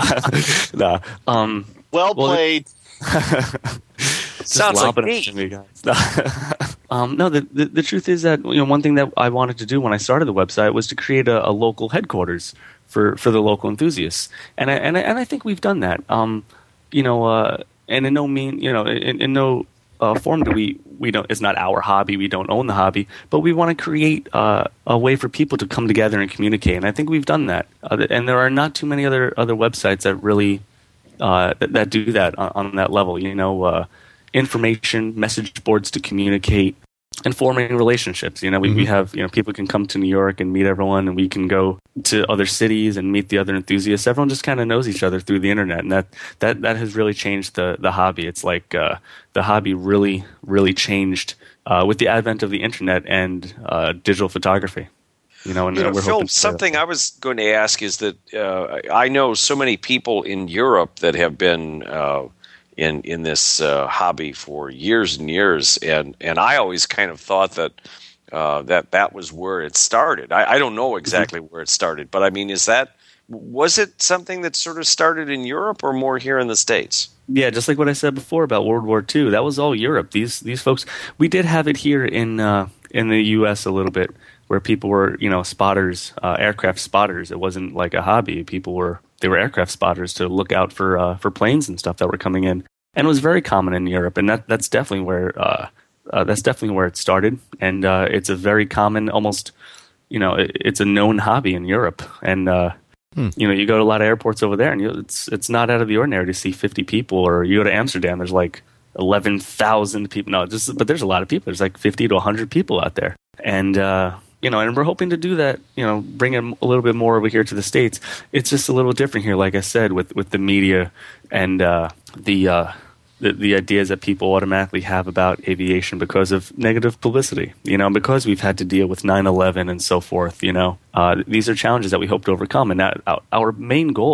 nah, um, well played. Sounds like me. To me guys. um, no, the, the the truth is that, you know, one thing that I wanted to do when I started the website was to create a, a local headquarters for, for the local enthusiasts, and I and I, and I think we've done that. Um, you know, uh, and in no mean, you know, in, in no Uh, form do we we don't it's not our hobby, we don't own the hobby, but we want to create uh, a way for people to come together and communicate, and I think we've done that. Uh, and there are not too many other other websites that really uh, that, that do that on, on that level. You know, uh, information message boards to communicate and forming relationships. You know, we, mm-hmm. we have, you know, people can come to New York and meet everyone, and we can go to other cities and meet the other enthusiasts. Everyone just kind of knows each other through the internet, and that that, that has really changed the, the hobby. It's like uh, the hobby really, really changed uh, with the advent of the internet and uh, digital photography. You know, and you know, we're Phil, hoping to, something I was going to ask is that uh, I know so many people in Europe that have been uh, in in this uh, hobby for years and years, and, and I always kind of thought that uh, that that was where it started. I, I don't know exactly mm-hmm. where it started, but I mean, is that was it something that sort of started in Europe or more here in the States? Yeah, just like what I said before about World War Two, that was all Europe. These these folks, we did have it here in uh, in the U S a little bit, where people were, you know, spotters, uh, aircraft spotters. It wasn't like a hobby. People were they were aircraft spotters to look out for uh, for planes and stuff that were coming in, and it was very common in Europe. And that that's definitely where uh, uh, that's definitely where it started. And uh, it's a very common, almost, you know, it, it's a known hobby in Europe. And uh, Hmm. you know, you go to a lot of airports over there, and you, it's it's not out of the ordinary to see fifty people. Or you go to Amsterdam, there's like eleven thousand people. No, just but there's a lot of people. There's like fifty to a hundred people out there, and uh, you know, and we're hoping to do that. You know, bring it a little bit more over here to the States. It's just a little different here, like I said, with with the media and uh, the. Uh, The, the ideas that people automatically have about aviation because of negative publicity, you know, because we've had to deal with nine eleven and so forth, you know. Uh, these are challenges that we hope to overcome. And that, our, our main goal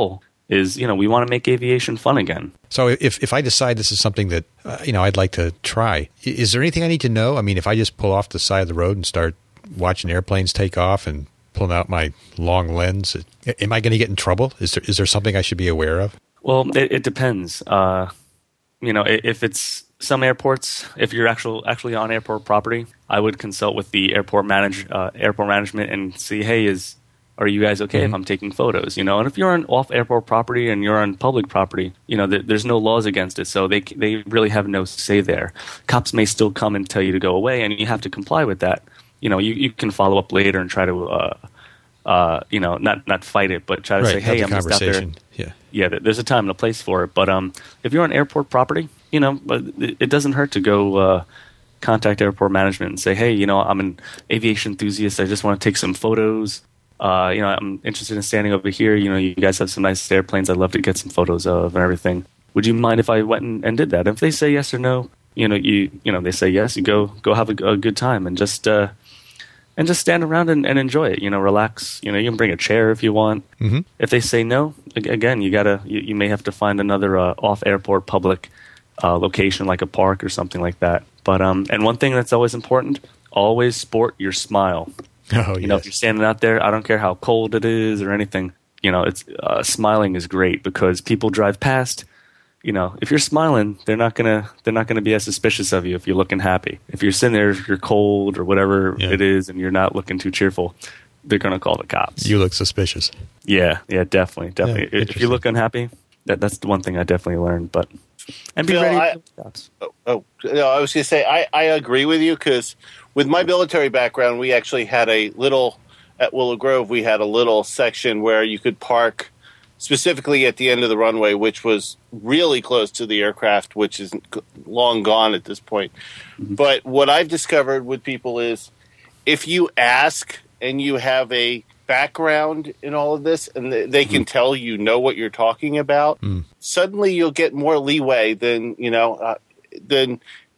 is, you know, we want to make aviation fun again. So if, if I decide this is something that, uh, you know, I'd like to try, is there anything I need to know? I mean, if I just pull off the side of the road and start watching airplanes take off and pulling out my long lens, am I going to get in trouble? Is there is there something I should be aware of? Well, it, it depends. Uh, you know, if it's some airports, if you're actual, actually on airport property, I would consult with the airport manage uh, airport management and see, hey, is are you guys okay mm-hmm. if I'm taking photos? You know, and if you're on off airport property and you're on public property, you know, th- there's no laws against it, so they they really have no say there. Cops may still come and tell you to go away, and you have to comply with that. You know, you, you can follow up later and try to, uh, uh, you know, not not fight it, but try to right, say, hey, I'm just out there. Yeah, yeah. There's a time and a place for it, but um, if you're on airport property, you know, it, it doesn't hurt to go uh, contact airport management and say, hey, you know, I'm an aviation enthusiast. I just want to take some photos. Uh, you know, I'm interested in standing over here. You know, you guys have some nice airplanes I'd love to get some photos of and everything. Would you mind if I went and, and did that? If they say yes or no, you know, you you know, they say yes, you go go have a, a good time and just uh, and just stand around and, and enjoy it. You know, relax. You know, you can bring a chair if you want. Mm-hmm. If they say no, again, you gotta you, you may have to find another uh, off airport public uh, location like a park or something like that. But um, and one thing that's always important: always sport your smile. Oh, you yes. know, if you're standing out there, I don't care how cold it is or anything. You know, it's uh, smiling is great because people drive past. You know, if you're smiling, they're not gonna they're not gonna be as suspicious of you if you're looking happy. If you're sitting there, if you're cold or whatever yeah. it is, and you're not looking too cheerful, they're gonna call the cops. You look suspicious. Yeah, yeah, definitely, definitely. Yeah, if you look unhappy, that that's the one thing I definitely learned. But and be Phil, ready. I, For the cops. oh, oh, no, I was going to say I, I agree with you because with my military background, we actually had a little at Willow Grove. We had a little section where you could park specifically at the end of the runway, which was really close to the aircraft, which is long gone at this point. Mm-hmm. But what I've discovered with people is if you ask and you have a background in all of this and they can mm. tell you know what you're talking about, mm. suddenly you'll get more leeway than, you know, uh, than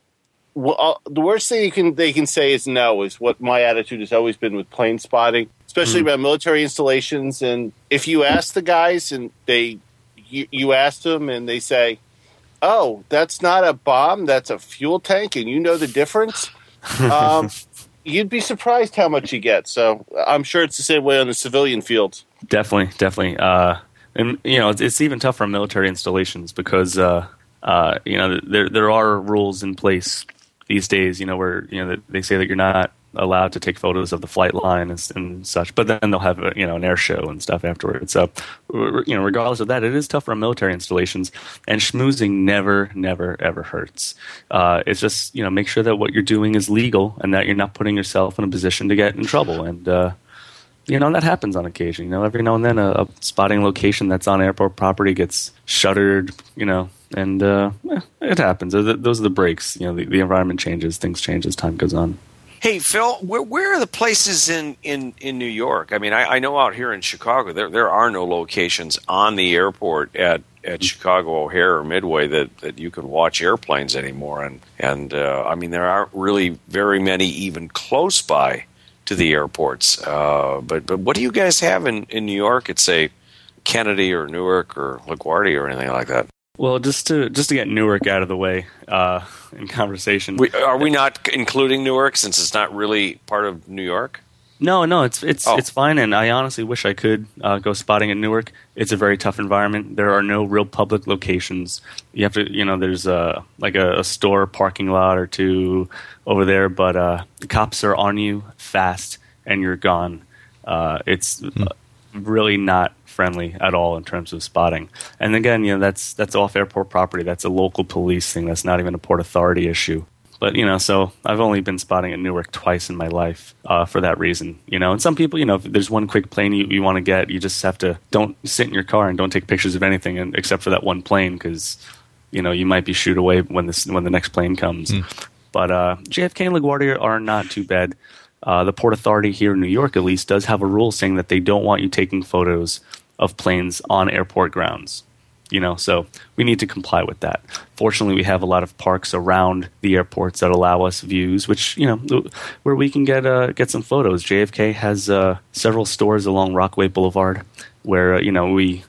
well, the worst thing you can they can say is no, is what my attitude has always been with plane spotting, especially mm. about military installations. And if you ask the guys and they you, you ask them and they say, oh, that's not a bomb, that's a fuel tank, and you know the difference, um, you'd be surprised how much you get. So I'm sure it's the same way on the civilian fields. Definitely, definitely. Uh, and, you know, it's, it's even tougher on military installations because, uh, uh, you know, there there are rules in place these days, you know, where, you know, they say that you're not allowed to take photos of the flight line and, and such, but then they'll have, a, you know, an air show and stuff afterwards. So, you know, regardless of that, it is tougher on military installations, and schmoozing never, never, ever hurts. Uh, it's just, you know, make sure that what you're doing is legal and that you're not putting yourself in a position to get in trouble. And, uh, you know, that happens on occasion. You know, every now and then a, a spotting location that's on airport property gets shuttered, you know, and uh, eh, it happens. Those are the breaks. You know, the, the environment changes, things change as time goes on. Hey, Phil, where, where are the places in, in, in New York? I mean, I, I know out here in Chicago, there there are no locations on the airport at, at Chicago O'Hare or Midway that, that you can watch airplanes anymore. And, and uh, I mean, there aren't really very many even close by to the airports. Uh, but, but what do you guys have in, in New York at, say, Kennedy or Newark or LaGuardia or anything like that? Well, just to just to get Newark out of the way uh, in conversation, we, are we not including Newark since it's not really part of New York? No, no, it's it's oh. it's fine, and I honestly wish I could uh, go spotting in Newark. It's a very tough environment. There are no real public locations. You have to, you know, there's a like a, a store parking lot or two over there, but uh, the cops are on you fast, and you're gone. Uh, it's hmm. really not friendly at all in terms of spotting. And again, you know, that's that's off airport property. That's a local police thing. That's not even a Port Authority issue. But, you know, so I've only been spotting at Newark twice in my life uh, for that reason. You know, and some people, you know, if there's one quick plane you, you want to get, you just have to don't sit in your car and don't take pictures of anything and, except for that one plane because, you know, you might be shooed away when this when the next plane comes. Mm. But uh, J F K and LaGuardia are not too bad. Uh, the Port Authority here in New York, at least, does have a rule saying that they don't want you taking photos of planes on airport grounds. You know, so we need to comply with that. Fortunately, we have a lot of parks around the airports that allow us views, which, you know, where we can get uh, get some photos. J F K has uh, several stores along Rockaway Boulevard where, uh, you know, we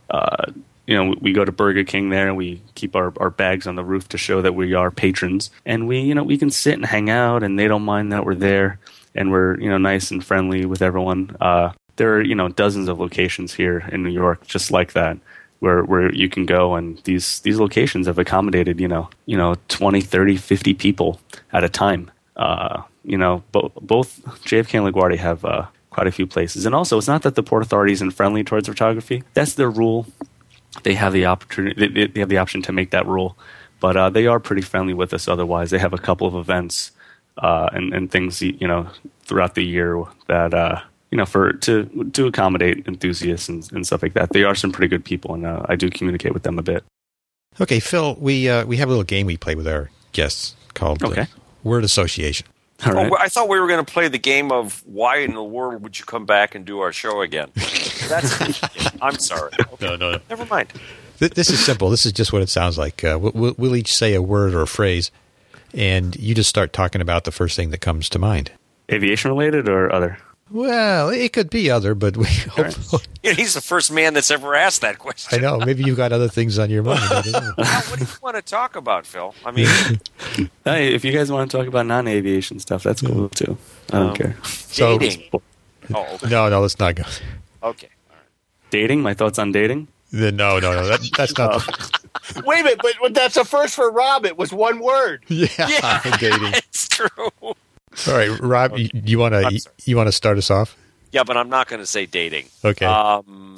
uh, you know, we go to Burger King there, and we keep our, our bags on the roof to show that we are patrons. And we, you know, we can sit and hang out, and they don't mind that we're there, and we're, you know, nice and friendly with everyone. Uh, there are, you know, dozens of locations here in New York just like that, where where you can go, and these these locations have accommodated, you know, you know, twenty, thirty, fifty people at a time. Uh, you know, bo- both J F K and LaGuardia have uh, quite a few places. And also, it's not that the Port Authority isn't friendly towards photography. That's their rule. They have the opportunity. They, they have the option to make that rule, but uh, they are pretty friendly with us. Otherwise, they have a couple of events uh, and and things, you know, throughout the year that uh, you know, for to to accommodate enthusiasts and, and stuff like that. They are some pretty good people, and uh, I do communicate with them a bit. Okay, Phil, we uh, we have a little game we play with our guests called okay. uh, Word Association. All right. Oh, I thought we were going to play the game of why in the world would you come back and do our show again? That's. I'm sorry. Okay. No, no, no. Never mind. Th- this is simple. This is just what it sounds like. Uh, we'll, we'll each say a word or a phrase, and you just start talking about the first thing that comes to mind. Aviation related or other? Well, it could be other, but we hope. You know, he's the first man that's ever asked that question. I know. Maybe you've got other things on your mind. I don't know. Now, what do you want to talk about, Phil? I mean, Hey, if you guys want to talk about non-aviation stuff, that's cool too. I don't Um, care. So- dating. Oh, okay. No, no, let's not go. Okay. All right. Dating? My thoughts on dating? No, no, no. That, that's not. Wait a minute, but, but that's a first for Rob. It was one word. Yeah, Yeah, dating. it's true. All right, Rob, you, you want I'm to sorry. you want to start us off? Yeah, but I'm not going to say dating. Okay. Um,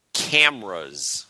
cameras.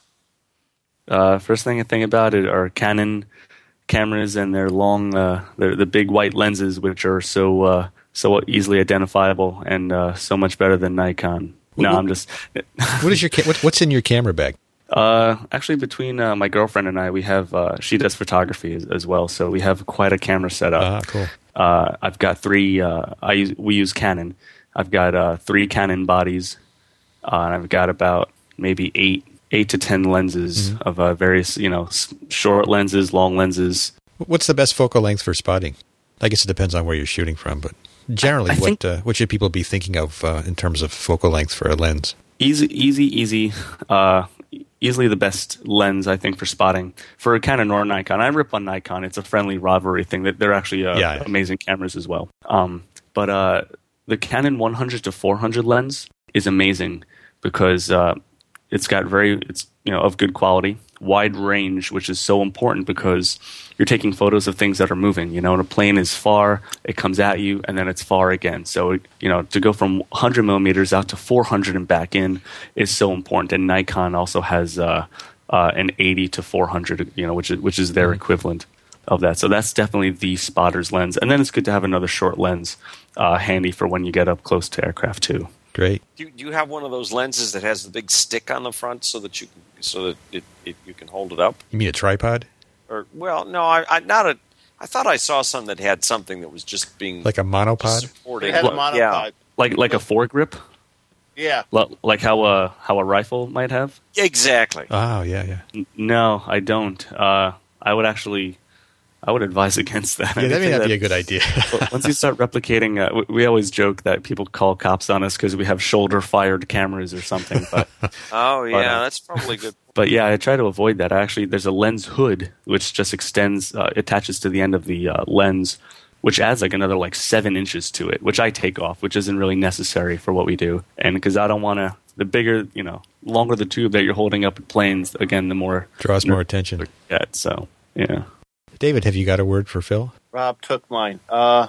Uh, first thing I think about it are Canon cameras and their long, uh, the the big white lenses, which are so uh, so easily identifiable and uh, so much better than Nikon. No, I'm just. What is your ca- what, what's in your camera bag? Uh, actually, between uh, my girlfriend and I, we have uh, she does photography as, as well, so we have quite a camera setup. Ah, cool. Uh, I've got three. Uh, I use, we use Canon. I've got uh, three Canon bodies, uh, and I've got about maybe eight, eight to ten lenses Mm-hmm. of uh, various, you know, s- short lenses, long lenses. What's the best focal length for spotting? I guess it depends on where you're shooting from, but generally, I what think- uh, what should people be thinking of uh, in terms of focal length for a lens? Easy, easy, easy. Uh, easily the best lens, I think, for spotting for a Canon or Nikon. I rip on Nikon; it's a friendly rivalry thing. That they're actually uh, Yeah, yeah. amazing cameras as well. Um, but uh, the Canon one hundred to four hundred lens is amazing because uh, it's got very, it's you know of good quality, wide range, which is so important because you're taking photos of things that are moving. You know, when a plane is far, it comes at you, and then it's far again. So, you know, to go from one hundred millimeters out to four hundred and back in is so important. And Nikon also has uh, uh, an eighty to four hundred, you know, which is which is their equivalent of that. So that's definitely the spotter's lens. And then it's good to have another short lens uh, handy for when you get up close to aircraft too. Great. Do you, do you have one of those lenses that has the big stick on the front so that you can, so that it, it, you can hold it up? You mean a tripod? Or well, no, I, I not a. I thought I saw some that had something that was just being Like a monopod? supporting. It had a Well, monopod. Yeah, Like like a foregrip, Yeah. L- like how a how a rifle might have. exactly. Oh, yeah, yeah. N- No, I don't. Uh, I would actually, I would advise against that. Yeah, that may I not think be a good idea. Once you start replicating, uh, we, we always joke that people call cops on us because we have shoulder-fired cameras or something. But, Oh yeah, But, uh, that's probably good. but yeah, I try to avoid that. Actually, there's a lens hood which just extends, uh, attaches to the end of the uh, lens, which adds like another like seven inches to it, which I take off, which isn't really necessary for what we do. And because I don't want to, the bigger, you know, longer the tube that you're holding up at planes, again, the more Draws more attention. yeah. So yeah. David, have you got a word for Phil? Rob took mine. Uh,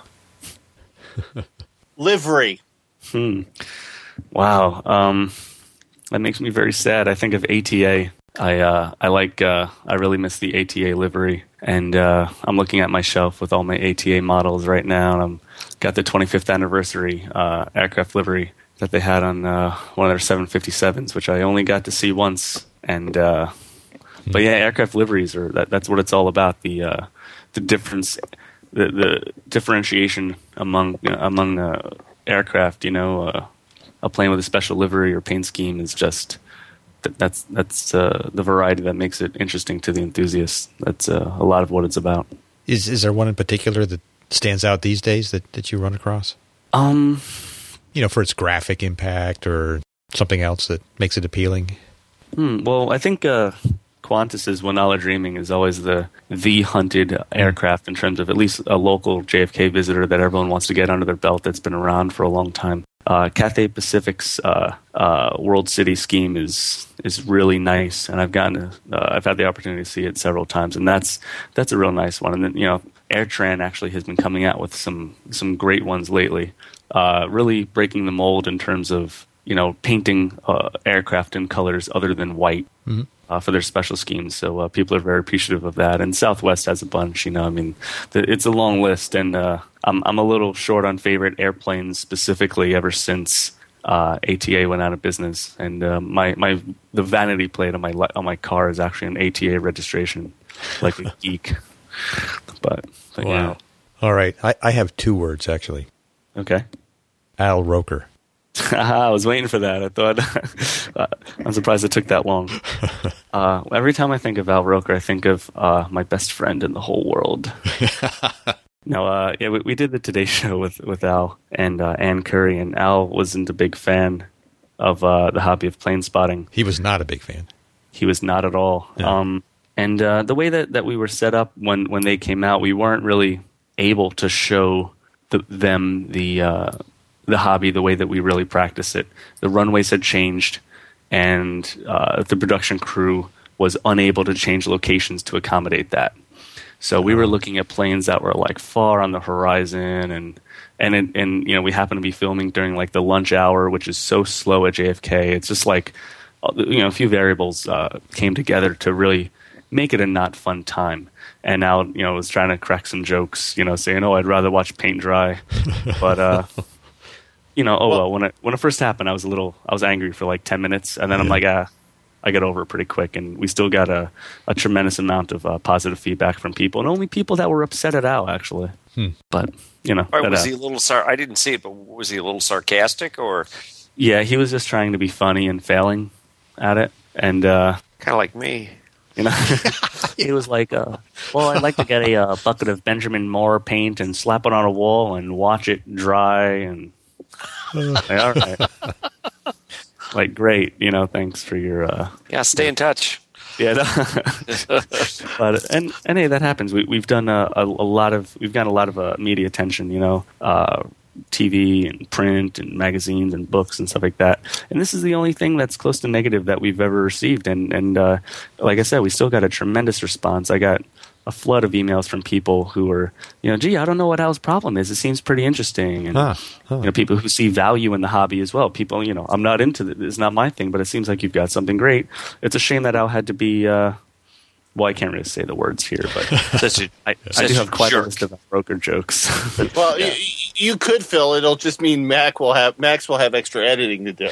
livery. Hmm. Wow. Um, that makes me very sad. I think of A T A. I uh, I like. Uh, I really miss the A T A livery, and uh, I'm looking at my shelf with all my A T A models right now. And I'm got the twenty-fifth anniversary uh, aircraft livery that they had on uh, one of their seven fifty-sevens, which I only got to see once. And uh, but yeah, aircraft liveries are that, that's what it's all about. The uh, the difference, the the differentiation among you know, among uh, aircraft. You know, uh, a plane with a special livery or paint scheme is just th- that's that's uh, the variety that makes it interesting to the enthusiasts. That's uh, a lot of what it's about. Is is there one in particular that stands out these days that, that you run across? Um, You know, for its graphic impact or something else that makes it appealing? Hmm, well, I think uh, Qantas's Wanala Dreaming is always the the hunted aircraft in terms of at least a local J F K visitor that everyone wants to get under their belt that's been around for a long time. Uh, Cathay Pacific's uh, uh, World City scheme is is really nice, and I've gotten to, uh, I've had the opportunity to see it several times, and that's that's a real nice one. And then you know, AirTran actually has been coming out with some some great ones lately, uh, really breaking the mold in terms of you know painting uh, aircraft in colors other than white. Mm-hmm. Uh, for their special schemes, so uh, people are very appreciative of that. And Southwest has a bunch, you know. I mean, the, it's a long list, and uh, I'm I'm a little short on favorite airplanes specifically ever since uh, A T A went out of business. And uh, my my the vanity plate on my on my car is actually an A T A registration, like a geek. But, but wow. Yeah. All right, I, I have two words actually. Okay. Al Roker. I was waiting for that. I thought uh, I'm surprised it took that long. Uh, every time I think of Al Roker, I think of uh, my best friend in the whole world. no, uh, yeah, we, we did the Today Show with, with Al and uh, Ann Curry, and Al wasn't a big fan of uh, the hobby of plane spotting. He was not a big fan. He was not at all. Yeah. Um, and uh, the way that, that we were set up when, when they came out, we weren't really able to show the, them the uh, the hobby the way that we really practice it. The runways had changed, and uh, the production crew was unable to change locations to accommodate that. So we were looking at planes that were like far on the horizon, and and it, and you know we happened to be filming during like the lunch hour, which is so slow at J F K. It's just like you know a few variables uh, came together to really make it a not fun time. And now you know was trying to crack some jokes, you know, saying, "Oh, I'd rather watch paint dry," but. Uh, You know, oh well. When it when it first happened, I was a little, I was angry for like ten minutes, and then I'm like, ah, I get over it pretty quick. And we still got a, a tremendous amount of uh, positive feedback from people, and only people that were upset at Al actually. Hmm. But you know, right, was uh, he a little? Sar- I didn't see it, but was he a little sarcastic or? Yeah, he was just trying to be funny and failing at it, and uh, kind of like me. You know, he was like, uh, "Well, I'd like to get a uh, bucket of Benjamin Moore paint and slap it on a wall and watch it dry and." Like, all right. Like, great, you know, thanks for your... Uh, yeah, stay in touch. Yeah. but, and, and hey, that happens. We, we've done a, a, a lot of... We've gotten a lot of uh, media attention, you know, uh, T V and print and magazines and books and stuff like that. And this is the only thing that's close to negative that we've ever received. And, and uh, like I said, we still got a tremendous response. I got... a flood of emails from people who are, you know, gee, I don't know what Al's problem is. It seems pretty interesting. And, huh, huh. you know, people who see value in the hobby as well. People, you know, I'm not into it. It's not my thing, but it seems like you've got something great. It's a shame that Al had to be, uh, well, I can't really say the words here, but such a, I, I do have quite jerk. a list of broker jokes. Well, yeah. you, you could, Phil. It'll just mean Mac will have Max will have extra editing to do.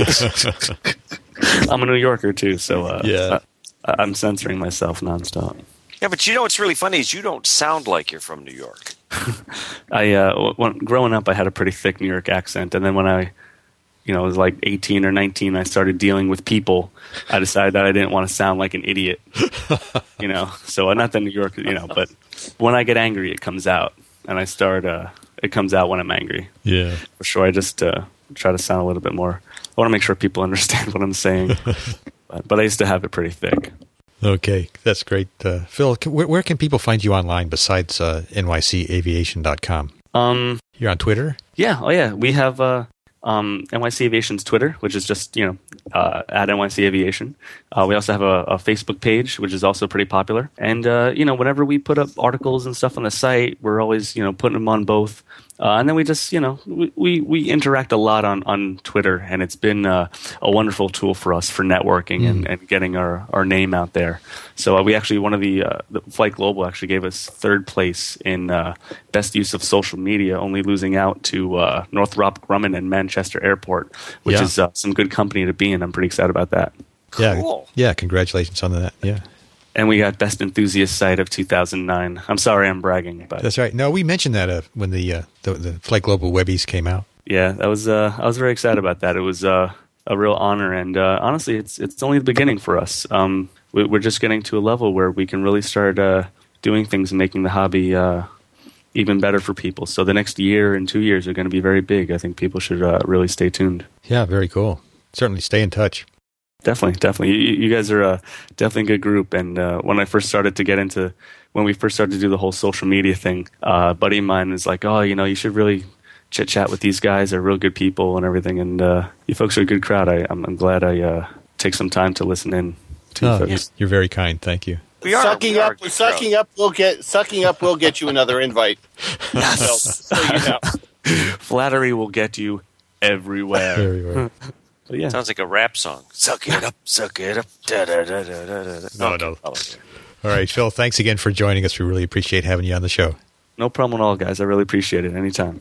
I'm a New Yorker, too, so uh, yeah. I, I'm censoring myself nonstop. Yeah, but you know what's really funny is you don't sound like you're from New York. I uh, when, growing up, I had a pretty thick New York accent, and then when I, you know, was like eighteen or nineteen, I started dealing with people. I decided that I didn't want to sound like an idiot, you know. So not that New York, you know, but when I get angry, it comes out, and I start. Uh, it comes out when I'm angry. Yeah, for sure. I just uh, try to sound a little bit more. I want to make sure people understand what I'm saying, but, but I used to have it pretty thick. Okay, that's great. Uh, Phil, can, where, where can people find you online besides uh, N Y C aviation dot com? Um, You're on Twitter? Yeah, oh yeah. We have uh, um, N Y C Aviation's Twitter, which is just, you know, uh, at N Y C Aviation. Uh, we also have a, a Facebook page, which is also pretty popular. And, uh, you know, whenever we put up articles and stuff on the site, we're always, you know, putting them on both. Uh, and then we just, you know, we, we, we interact a lot on, on Twitter, and it's been uh, a wonderful tool for us for networking mm. and, and getting our, our name out there. So uh, we actually, one of the, uh, the Flight Global actually gave us third place in uh, best use of social media, only losing out to uh, Northrop Grumman and Manchester Airport, which yeah. is uh, some good company to be in. I'm pretty excited about that. Yeah, cool. Yeah, congratulations on that. Yeah. And we got Best Enthusiast Site of two thousand nine. I'm sorry I'm bragging. But that's right. No, we mentioned that uh, when the, uh, the the Flight Global Webbies came out. Yeah, that was. Uh, I was very excited about that. It was uh, a real honor. And uh, honestly, it's it's only the beginning for us. Um, we, we're just getting to a level where we can really start uh, doing things and making the hobby uh, even better for people. So the next year and two years are going to be very big. I think people should uh, really stay tuned. Yeah, very cool. Certainly stay in touch. Definitely, definitely. You, you guys are uh, definitely a good group. And uh, when I first started to get into, when we first started to do the whole social media thing, uh, a buddy of mine was like, oh, you know, you should really chit chat with these guys. They're real good people and everything. And uh, you folks are a good crowd. I, I'm, I'm glad I uh, take some time to listen in to Oh, you folks. you're, you're very kind. Thank you. We are sucking we are up, a good sucking up. We'll get sucking up. We'll get you another invite. Yes. So, so you know. Flattery will get you everywhere. Very well. But yeah. Sounds like a rap song. Suck it up, suck it up. Da, da, da, da, da, da. No, Okay. no. Oh, okay. All right, Phil, thanks again for joining us. We really appreciate having you on the show. No problem at all, guys. I really appreciate it. Anytime.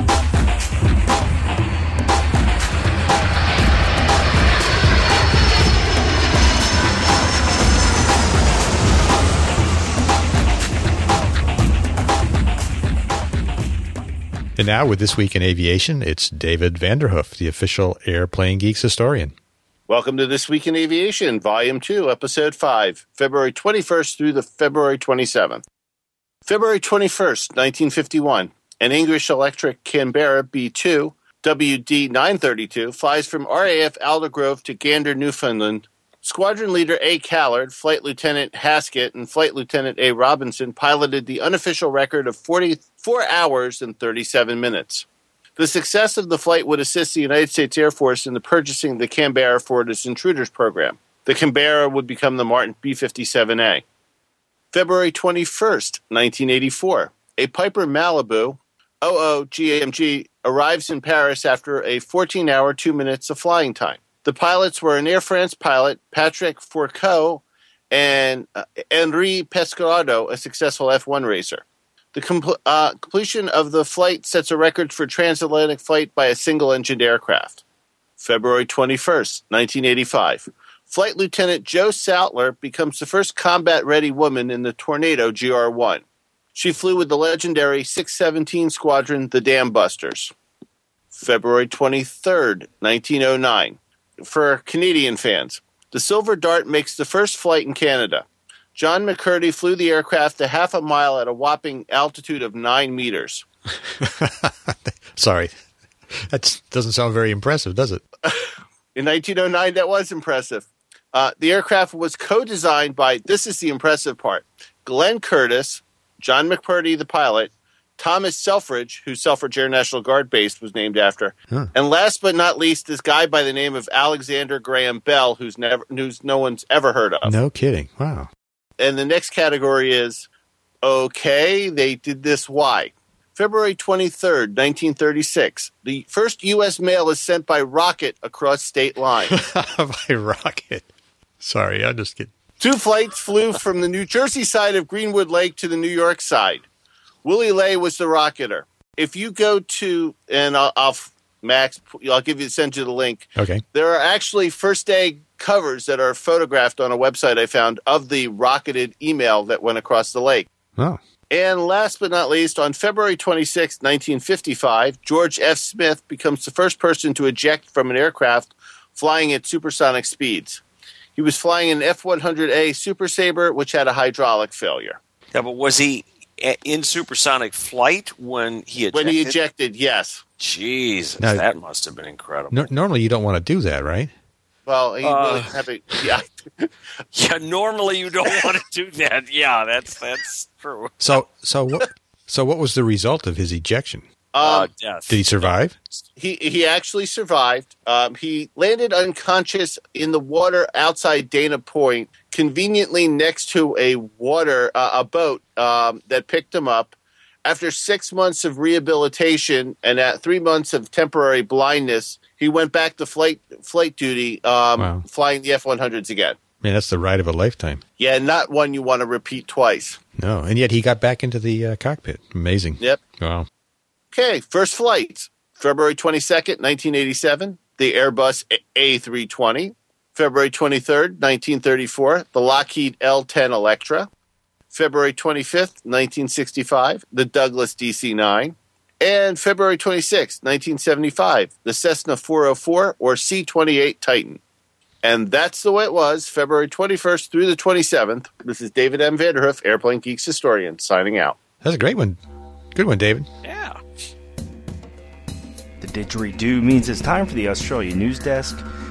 And now, with This Week in Aviation, it's David Vanderhoof, the official Airplane Geeks historian. Welcome to This Week in Aviation, Volume two, Episode five, February twenty-first through the February twenty-seventh. February twenty-first, nineteen fifty-one, an English Electric Canberra B two W D nine thirty-two flies from R A F Aldergrove to Gander, Newfoundland. Squadron Leader A. Callard, Flight Lieutenant Haskett, and Flight Lieutenant A. Robinson piloted the unofficial record of forty-four hours and thirty-seven minutes. The success of the flight would assist the United States Air Force in the purchasing of the Canberra for its Intruders program. The Canberra would become the Martin B fifty-seven A. February twenty-first, nineteen eighty-four, a Piper Malibu O O G M G arrives in Paris after a fourteen hour, two minutes of flying time. The pilots were an Air France pilot, Patrick Fourcault, and uh, Henri Pescarado, a successful F one racer. The compl- uh, completion of the flight sets a record for transatlantic flight by a single-engined aircraft. February twenty-first, nineteen eighty-five. Flight Lieutenant Joe Sattler becomes the first combat-ready woman in the Tornado G R one. She flew with the legendary six seventeen Squadron, the Dam Busters. February twenty-third, nineteen oh nine. For Canadian fans, the Silver Dart makes the first flight in Canada. John McCurdy flew the aircraft a half a mile at a whopping altitude of nine meters. Sorry. That doesn't sound very impressive, does it? In nineteen oh nine, that was impressive. Uh, the aircraft was co-designed by, this is the impressive part, Glenn Curtis, John McCurdy, the pilot, Thomas Selfridge, who Selfridge Air National Guard Base was named after, huh. and last but not least, this guy by the name of Alexander Graham Bell, who's never, who's no one's ever heard of. No kidding. Wow. And the next category is, okay, they did this, why? February twenty-third, nineteen thirty-six. The first U S mail is sent by rocket across state lines. By rocket. Sorry, I just get. Two flights flew from the New Jersey side of Greenwood Lake to the New York side. Willie Lay was the rocketer. If you go to, and I'll, I'll Max, I'll give you send you the link. Okay. There are actually first day covers that are photographed on a website I found of the rocketed email that went across the lake. Oh. And last but not least, on February twenty-sixth, nineteen fifty-five, George F. Smith becomes the first person to eject from an aircraft flying at supersonic speeds. He was flying an F one hundred A Super Sabre, which had a hydraulic failure. Yeah, but was he in supersonic flight when he ejected? When he ejected, yes. Jesus, now, that must have been incredible. No, normally, you don't want to do that, right? Well, he uh, really had to, yeah. Yeah, normally you don't want to do that. Yeah, that's that's true. So, so what? So, what was the result of his ejection? Um, uh, death. Did he survive? He he actually survived. Um, he landed unconscious in the water outside Dana Point, conveniently next to a water uh, a boat um, that picked him up. After six months of rehabilitation and at three months of temporary blindness, he went back to flight flight duty, um, wow. flying the F one hundreds again. Man, that's the ride of a lifetime. Yeah, not one you want to repeat twice. No, and yet he got back into the uh, cockpit. Amazing. Yep. Wow. Okay, first flights. February twenty-second, nineteen eighty-seven, the Airbus A three twenty. February twenty-third, nineteen thirty-four, the Lockheed L ten Electra. February twenty-fifth, nineteen sixty-five, the Douglas D C nine. And February twenty-sixth, nineteen seventy-five, the Cessna four oh four or C twenty-eight Titan. And that's the way it was, February twenty-first through the twenty-seventh. This is David M. Vanderhoof, Airplane Geeks historian, signing out. That's a great one. Good one, David. Yeah. The didgeridoo means it's time for the Australia News Desk.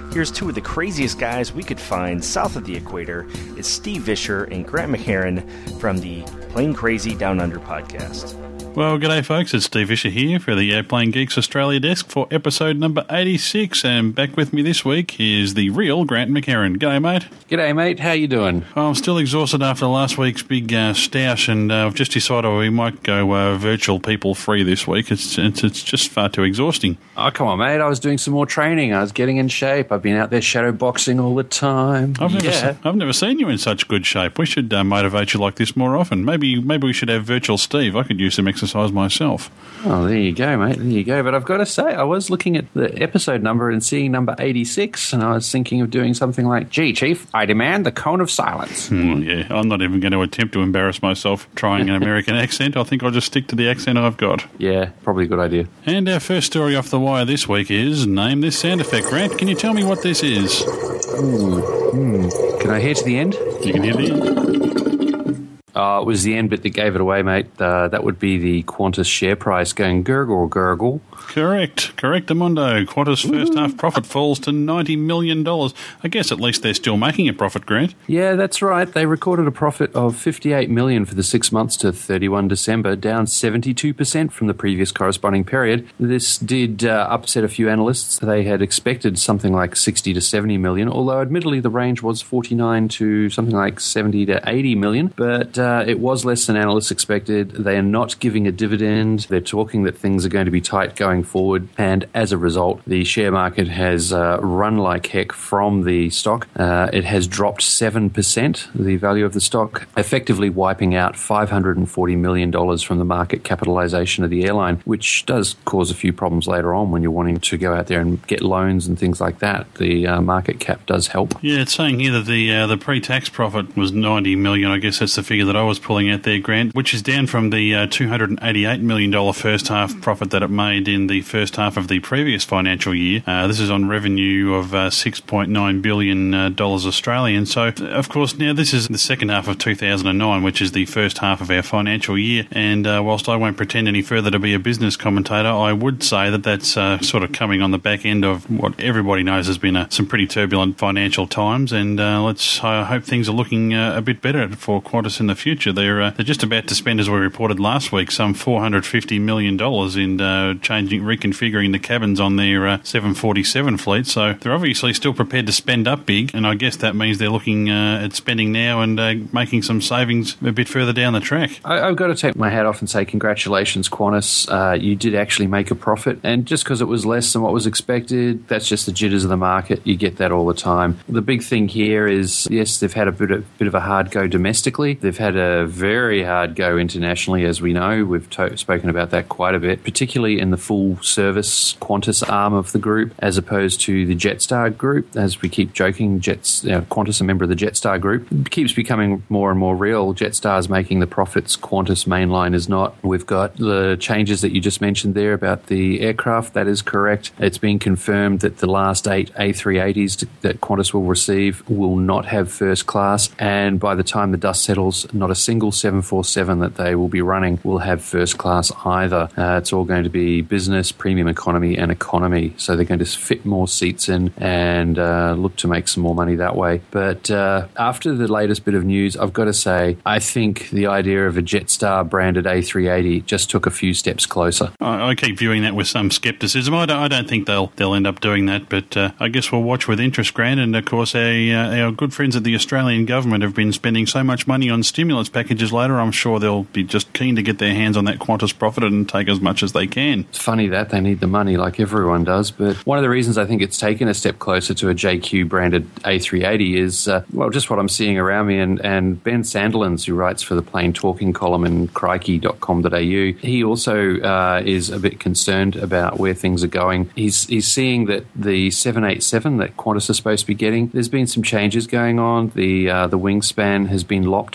Here's two of the craziest guys we could find south of the equator. It's Steve Visscher and Grant McHerron from the Plane Crazy Down Under podcast. Well, g'day folks, it's Steve Visscher here for the Airplane Geeks Australia desk for episode number eighty-six, and back with me this week is the real Grant McHerron. G'day, mate. G'day, mate. How you doing? Oh, I'm still exhausted after last week's big uh, stoush, and uh, I've just decided we might go uh, virtual people free this week. It's, it's it's just far too exhausting. Oh, come on, mate. I was doing some more training. I was getting in shape. I've been out there shadow boxing all the time. I've never, yeah. se- I've never seen you in such good shape. We should uh, motivate you like this more often. Maybe maybe we should have virtual Steve. I could use some exercise myself. Oh, there you go, mate. There you go. But I've got to say, I was looking at the episode number and seeing number eighty-six, and I was thinking of doing something like, gee, Chief, I demand the cone of silence. Mm, yeah, I'm not even going to attempt to embarrass myself trying an American accent. I think I'll just stick to the accent I've got. Yeah, probably a good idea. And our first story off the wire this week is, name this sound effect. Grant, can you tell me what this is? Ooh, hmm. Can I hear to the end? You can hear the end. Oh, it was the end bit that gave it away, mate. Uh, that would be the Qantas share price going gurgle, gurgle. Correct. Correct, Amundo. Qantas' first half profit falls to ninety million dollars. I guess at least they're still making a profit, Grant. Yeah, that's right. They recorded a profit of fifty-eight million dollars for the six months to thirty-first of December, down seventy-two percent from the previous corresponding period. This did uh, upset a few analysts. They had expected something like sixty to seventy million, although admittedly the range was forty-nine to something like seventy to eighty million, but uh, it was less than analysts expected. They are not giving a dividend. They're talking that things are going to be tight going forward, and as a result, the share market has uh, run like heck from the stock. Uh, it has dropped seven percent, the value of the stock, effectively wiping out five hundred forty million dollars from the market capitalization of the airline, which does cause a few problems later on when you're wanting to go out there and get loans and things like that. The uh, market cap does help. Yeah, it's saying here that the uh, the pre-tax profit was ninety million dollars. I guess that's the figure that I was pulling out there, Grant, which is down from the uh, two hundred eighty-eight million dollars first half profit that it made in the first half of the previous financial year. Uh, this is on revenue of uh, six point nine billion dollars Australian. So, of course, now this is the second half of two thousand nine, which is the first half of our financial year. And uh, whilst I won't pretend any further to be a business commentator, I would say that that's uh, sort of coming on the back end of what everybody knows has been a, some pretty turbulent financial times. And uh, let's uh, hope things are looking uh, a bit better for Qantas in the future. They're, uh, they're just about to spend, as we reported last week, some four hundred fifty million dollars in uh, changing, reconfiguring the cabins on their uh, seven forty-seven fleet. So they're obviously still prepared to spend up big, and I guess that means they're looking uh, at spending now and uh, making some savings a bit further down the track. I, I've got to take my hat off and say congratulations, Qantas. Uh, you did actually make a profit, and just because it was less than what was expected, that's just the jitters of the market. You get that all the time. The big thing here is, yes, they've had a bit of, bit of a hard go domestically. They've had a very hard go internationally, as we know. We've to- spoken about that quite a bit, particularly in the full service Qantas arm of the group, as opposed to the Jetstar group. As we keep joking, Jets, you know, Qantas, a member of the Jetstar group, it keeps becoming more and more real. Jetstar's making the profits, Qantas mainline is not. We've got the changes that you just mentioned there about the aircraft. That is correct. It's been confirmed that the last eight A three eighties that Qantas will receive will not have first class, and by the time the dust settles, not a single seven forty-seven that they will be running will have first class either. Uh, it's all going to be business, premium economy, and economy. So they're going to fit more seats in and uh, look to make some more money that way. But uh, after the latest bit of news, I've got to say, I think the idea of a Jetstar branded A three eighty just took a few steps closer. I, I keep viewing that with some scepticism. I don't, I don't think they'll they'll end up doing that, but uh, I guess we'll watch with interest, Grant. And of course, our, uh, our good friends at the Australian government have been spending so much money on stimulus packages later. I'm sure they'll be just keen to get their hands on that Qantas profit and take as much as they can. It's funny that they need the money like everyone does, but one of the reasons I think it's taken a step closer to a J Q branded A three eighty is, uh, well, just what I'm seeing around me. And, and Ben Sandilands, who writes for the Plain Talking column in crikey dot com dot a u, he also uh, is a bit concerned about where things are going. He's, he's seeing that the seven eighty-seven that Qantas is supposed to be getting, there's been some changes going on. The, uh, the wingspan has been lopped on the seven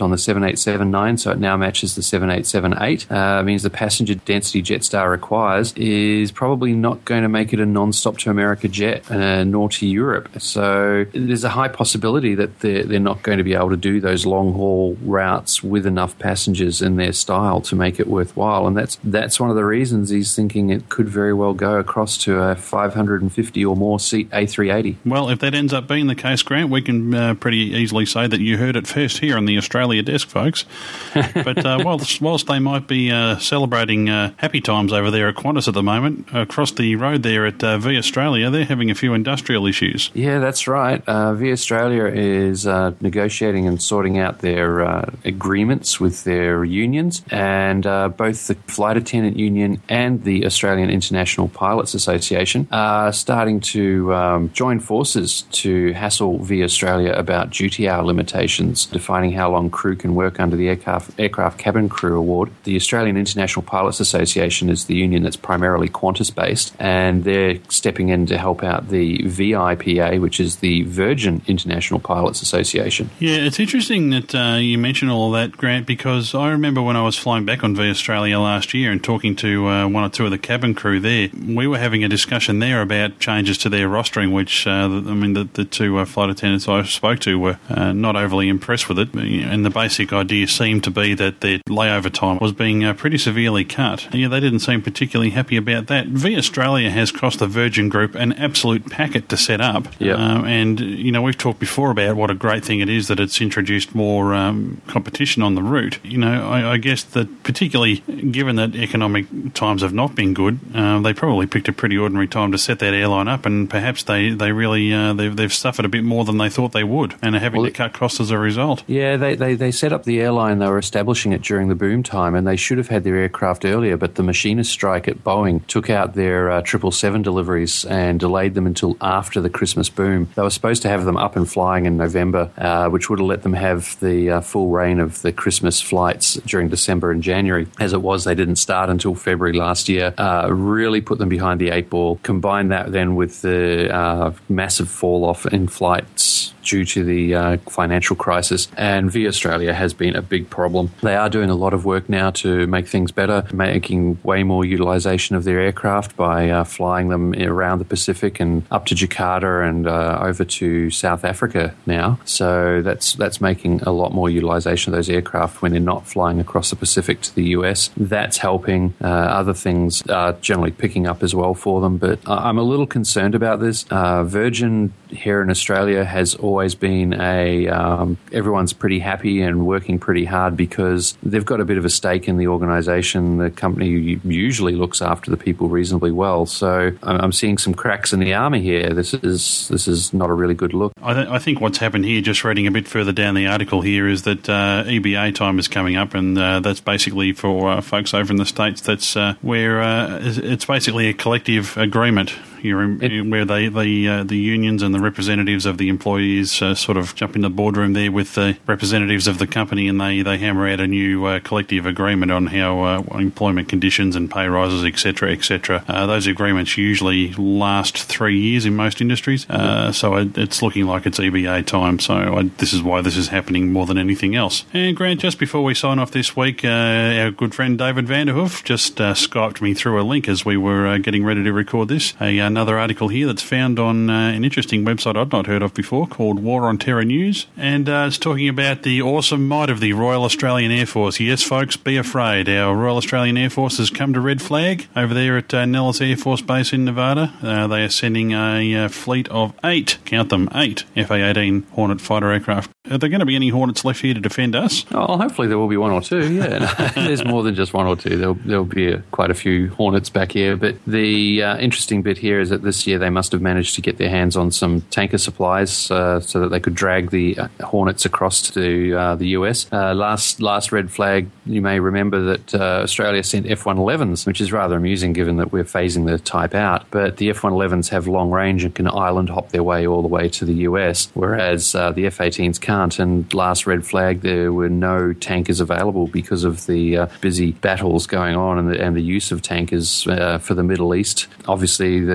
eight seven nine, so it now matches the seven eight seven eight. Uh, means the passenger density Jetstar requires is probably not going to make it a non-stop to America jet, uh, nor to Europe. So there's a high possibility that they're, they're not going to be able to do those long-haul routes with enough passengers in their style to make it worthwhile. And that's that's one of the reasons he's thinking it could very well go across to a five hundred fifty or more seat A three eighty. Well, if that ends up being the case, Grant, we can uh, pretty easily say that you heard it first here on the Australia Desk, folks. But uh, whilst, whilst they might be uh, celebrating uh, happy times over there at Qantas at the moment, across the road there at uh, V Australia, they're having a few industrial issues. Yeah, that's right. Uh, V Australia is uh, negotiating and sorting out their uh, agreements with their unions, and uh, both the Flight Attendant Union and the Australian International Pilots Association are starting to um, join forces to hassle V Australia about duty hour limitations, defining how long crew can work under the Aircraft, Aircraft Cabin Crew Award. The Australian International Pilots Association is the union that's primarily Qantas-based, and they're stepping in to help out the V I P A, which is the Virgin International Pilots Association. Yeah, it's interesting that uh, you mention all of that, Grant, because I remember when I was flying back on V Australia last year and talking to uh, one or two of the cabin crew there, we were having a discussion there about changes to their rostering, which, uh, I mean, the, the two uh, flight attendants I spoke to were uh, not overly impressed with it, and the basic idea seemed to be that their layover time was being uh, pretty severely cut. Yeah, they didn't seem particularly happy about that. V Australia has cost the Virgin Group an absolute packet to set up, yep. um, and, you know, we've talked before about what a great thing it is that it's introduced more um, competition on the route. You know, I, I guess that particularly given that economic times have not been good, uh, they probably picked a pretty ordinary time to set that airline up, and perhaps they, they really uh, they've, they've suffered a bit more than they thought they would and are having well, to cut costs as a result. Yeah, they, they, they set up the airline, they were establishing it during the boom time, and they should have had their aircraft earlier, but the machinist strike at Boeing took out their uh, triple seven deliveries and delayed them until after the Christmas boom. They were supposed to have them up and flying in November, uh, which would have let them have the uh, full reign of the Christmas flights during December and January. As it was, they didn't start until February last year. Uh, really put them behind the eight ball. Combine that then with the uh, massive fall off in flights due to the uh, financial crisis, and V Australia has been a big problem. They are doing a lot of work now to make things better, making way more utilisation of their aircraft by uh, flying them around the Pacific and up to Jakarta and uh, over to South Africa now. So that's that's making a lot more utilisation of those aircraft when they're not flying across the Pacific to the U S. That's helping. Uh, other things are generally picking up as well for them, but I'm a little concerned about this. Uh, Virgin here in Australia has always been a um, everyone's pretty happy and working pretty hard because they've got a bit of a stake in the organisation. The company usually looks after the people reasonably well, so I'm seeing some cracks in the armour here. This is this is not a really good look. I, th- I think what's happened here, just reading a bit further down the article here, is that uh, E B A time is coming up, and uh, that's basically for uh, folks over in the States. That's uh, where uh, it's basically a collective agreement. You're, it, where they, the uh, the unions and the representatives of the employees uh, sort of jump in the boardroom there with the representatives of the company, and they, they hammer out a new uh, collective agreement on how uh, employment conditions and pay rises, et cetera, et cetera. Uh, those agreements usually last three years in most industries, uh, so it, it's looking like it's E B A time. So I, this is why this is happening more than anything else. And Grant, just before we sign off this week, uh, our good friend David Vanderhoof just uh, Skyped me through a link as we were uh, getting ready to record this. A, another article here that's found on uh, an interesting website I'd not heard of before called War on Terror News, and uh, it's talking about the awesome might of the Royal Australian Air Force. Yes, folks, be afraid. Our Royal Australian Air Force has come to Red Flag over there at uh, Nellis Air Force Base in Nevada. Uh, they are sending a uh, fleet of eight, count them, eight F A eighteen Hornet fighter aircraft. Are there going to be any Hornets left here to defend us? Oh, hopefully there will be one or two, yeah. No, there's more than just one or two. There'll, there'll be a, quite a few Hornets back here. But the uh, interesting bit here is that this year they must have managed to get their hands on some tanker supplies uh, so that they could drag the uh, Hornets across to uh, the U S. Uh, last last Red Flag, you may remember that uh, Australia sent F one elevens, which is rather amusing given that we're phasing the type out. But the F one elevens have long range and can island hop their way all the way to the U S, whereas uh, the F eighteens can't. And last Red Flag, there were no tankers available because of the uh, busy battles going on and the, and the use of tankers uh, for the Middle East. Obviously, the,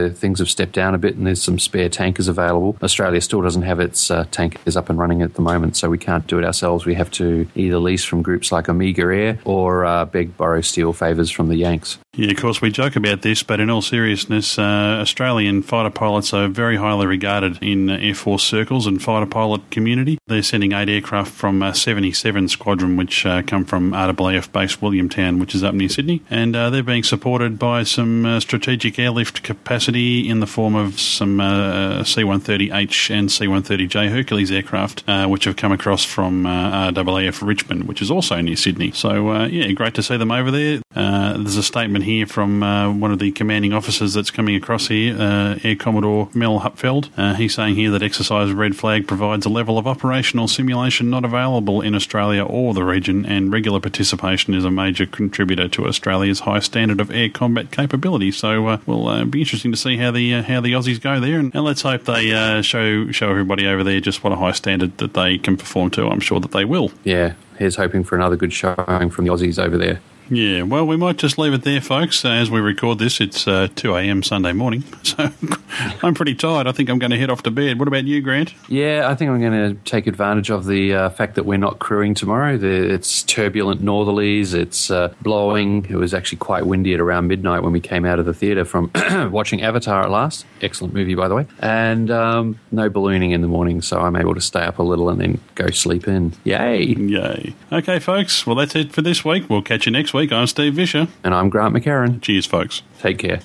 so things have stepped down a bit and there's some spare tankers available. Australia still doesn't have its uh, tankers up and running at the moment, so we can't do it ourselves. We have to either lease from groups like Omega Air or uh, beg, borrow, steal favours from the Yanks. Yeah, of course, we joke about this, but in all seriousness, uh, Australian fighter pilots are very highly regarded in uh, Air Force circles and fighter pilot community. They're sending eight aircraft from uh, seventy-seven Squadron, which uh, come from R A A F base Williamtown, which is up near Sydney, and uh, they're being supported by some uh, strategic airlift capacity in the form of some uh, C one thirty H and C one thirty J Hercules aircraft, uh, which have come across from uh, R A A F Richmond, which is also near Sydney. So, uh, yeah, great to see them over there. Uh, there's a statement here from uh, one of the commanding officers that's coming across here, uh, Air Commodore Mel Hupfeld. Uh, he's saying here that Exercise Red Flag provides a level of operational simulation not available in Australia or the region, and regular participation is a major contributor to Australia's high standard of air combat capability. So, uh, will uh, be interesting to see how the uh, how the Aussies go there, and, and let's hope they uh, show show everybody over there just what a high standard that they can perform to. I'm sure that they will. Yeah, here's hoping for another good showing from the Aussies over there. Yeah, well, we might just leave it there, folks. Uh, as we record this, it's uh, two a.m. Sunday morning, so I'm pretty tired. I think I'm going to head off to bed. What about you, Grant? Yeah, I think I'm going to take advantage of the uh, fact that we're not crewing tomorrow. The, it's turbulent northerlies, it's uh, blowing. It was actually quite windy at around midnight when we came out of the theatre from watching Avatar at last. Excellent movie, by the way. And um, no ballooning in the morning, so I'm able to stay up a little and then go sleep in. Yay! Yay. Okay, folks, well, that's it for this week. We'll catch you next week. I'm Steve Vischer. And I'm Grant McHerron. Cheers, folks. Take care.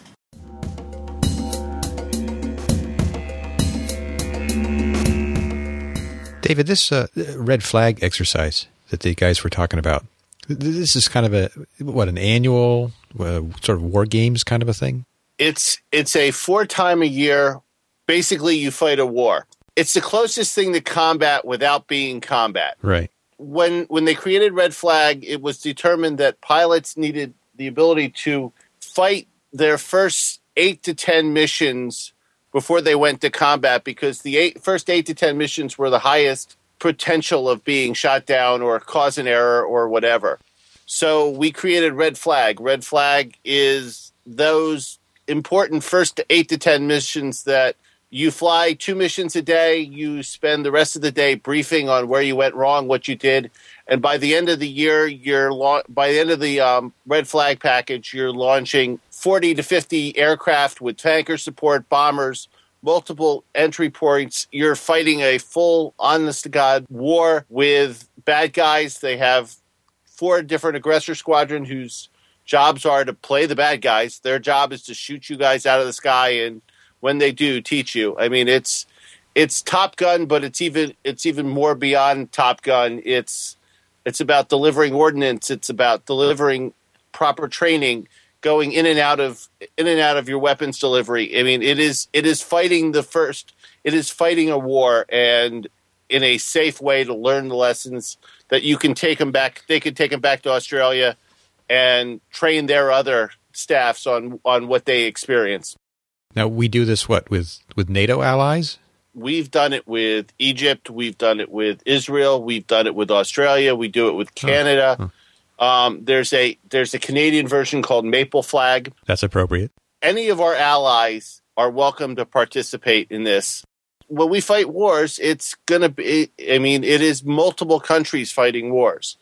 David, this uh, red flag exercise that the guys were talking about, this is kind of a, what, an annual uh, sort of war games kind of a thing? It's it's a four time a year, basically you fight a war. It's the closest thing to combat without being combat. Right. When when they created Red Flag, it was determined that pilots needed the ability to fight their first eight to ten missions before they went to combat, because the eight, first eight to ten missions were the highest potential of being shot down or cause an error or whatever. So we created Red Flag. Red Flag is those important first eight to ten missions that you fly two missions a day, you spend the rest of the day briefing on where you went wrong, what you did, and by the end of the year, you're la- by the end of the um, Red Flag package, you're launching forty to fifty aircraft with tanker support, bombers, multiple entry points. You're fighting a full, honest-to-God war with bad guys. They have four different aggressor squadron whose jobs are to play the bad guys. Their job is to shoot you guys out of the sky, and when they do, teach you. I mean, it's it's Top Gun, but it's even it's even more beyond Top Gun. It's it's about delivering ordnance. It's about delivering proper training, going in and out of in and out of your weapons delivery. I mean, it is it is fighting the first. It is fighting a war, and in a safe way to learn the lessons that you can take them back. They can take them back to Australia and train their other staffs on on what they experienced. Now, we do this, what, with, with NATO allies? We've done it with Egypt. We've done it with Israel. We've done it with Australia. We do it with Canada. Oh. Oh. Um, there's a there's a Canadian version called Maple Flag. That's appropriate. Any of our allies are welcome to participate in this. When we fight wars, it's going to be, I mean, it is multiple countries fighting wars.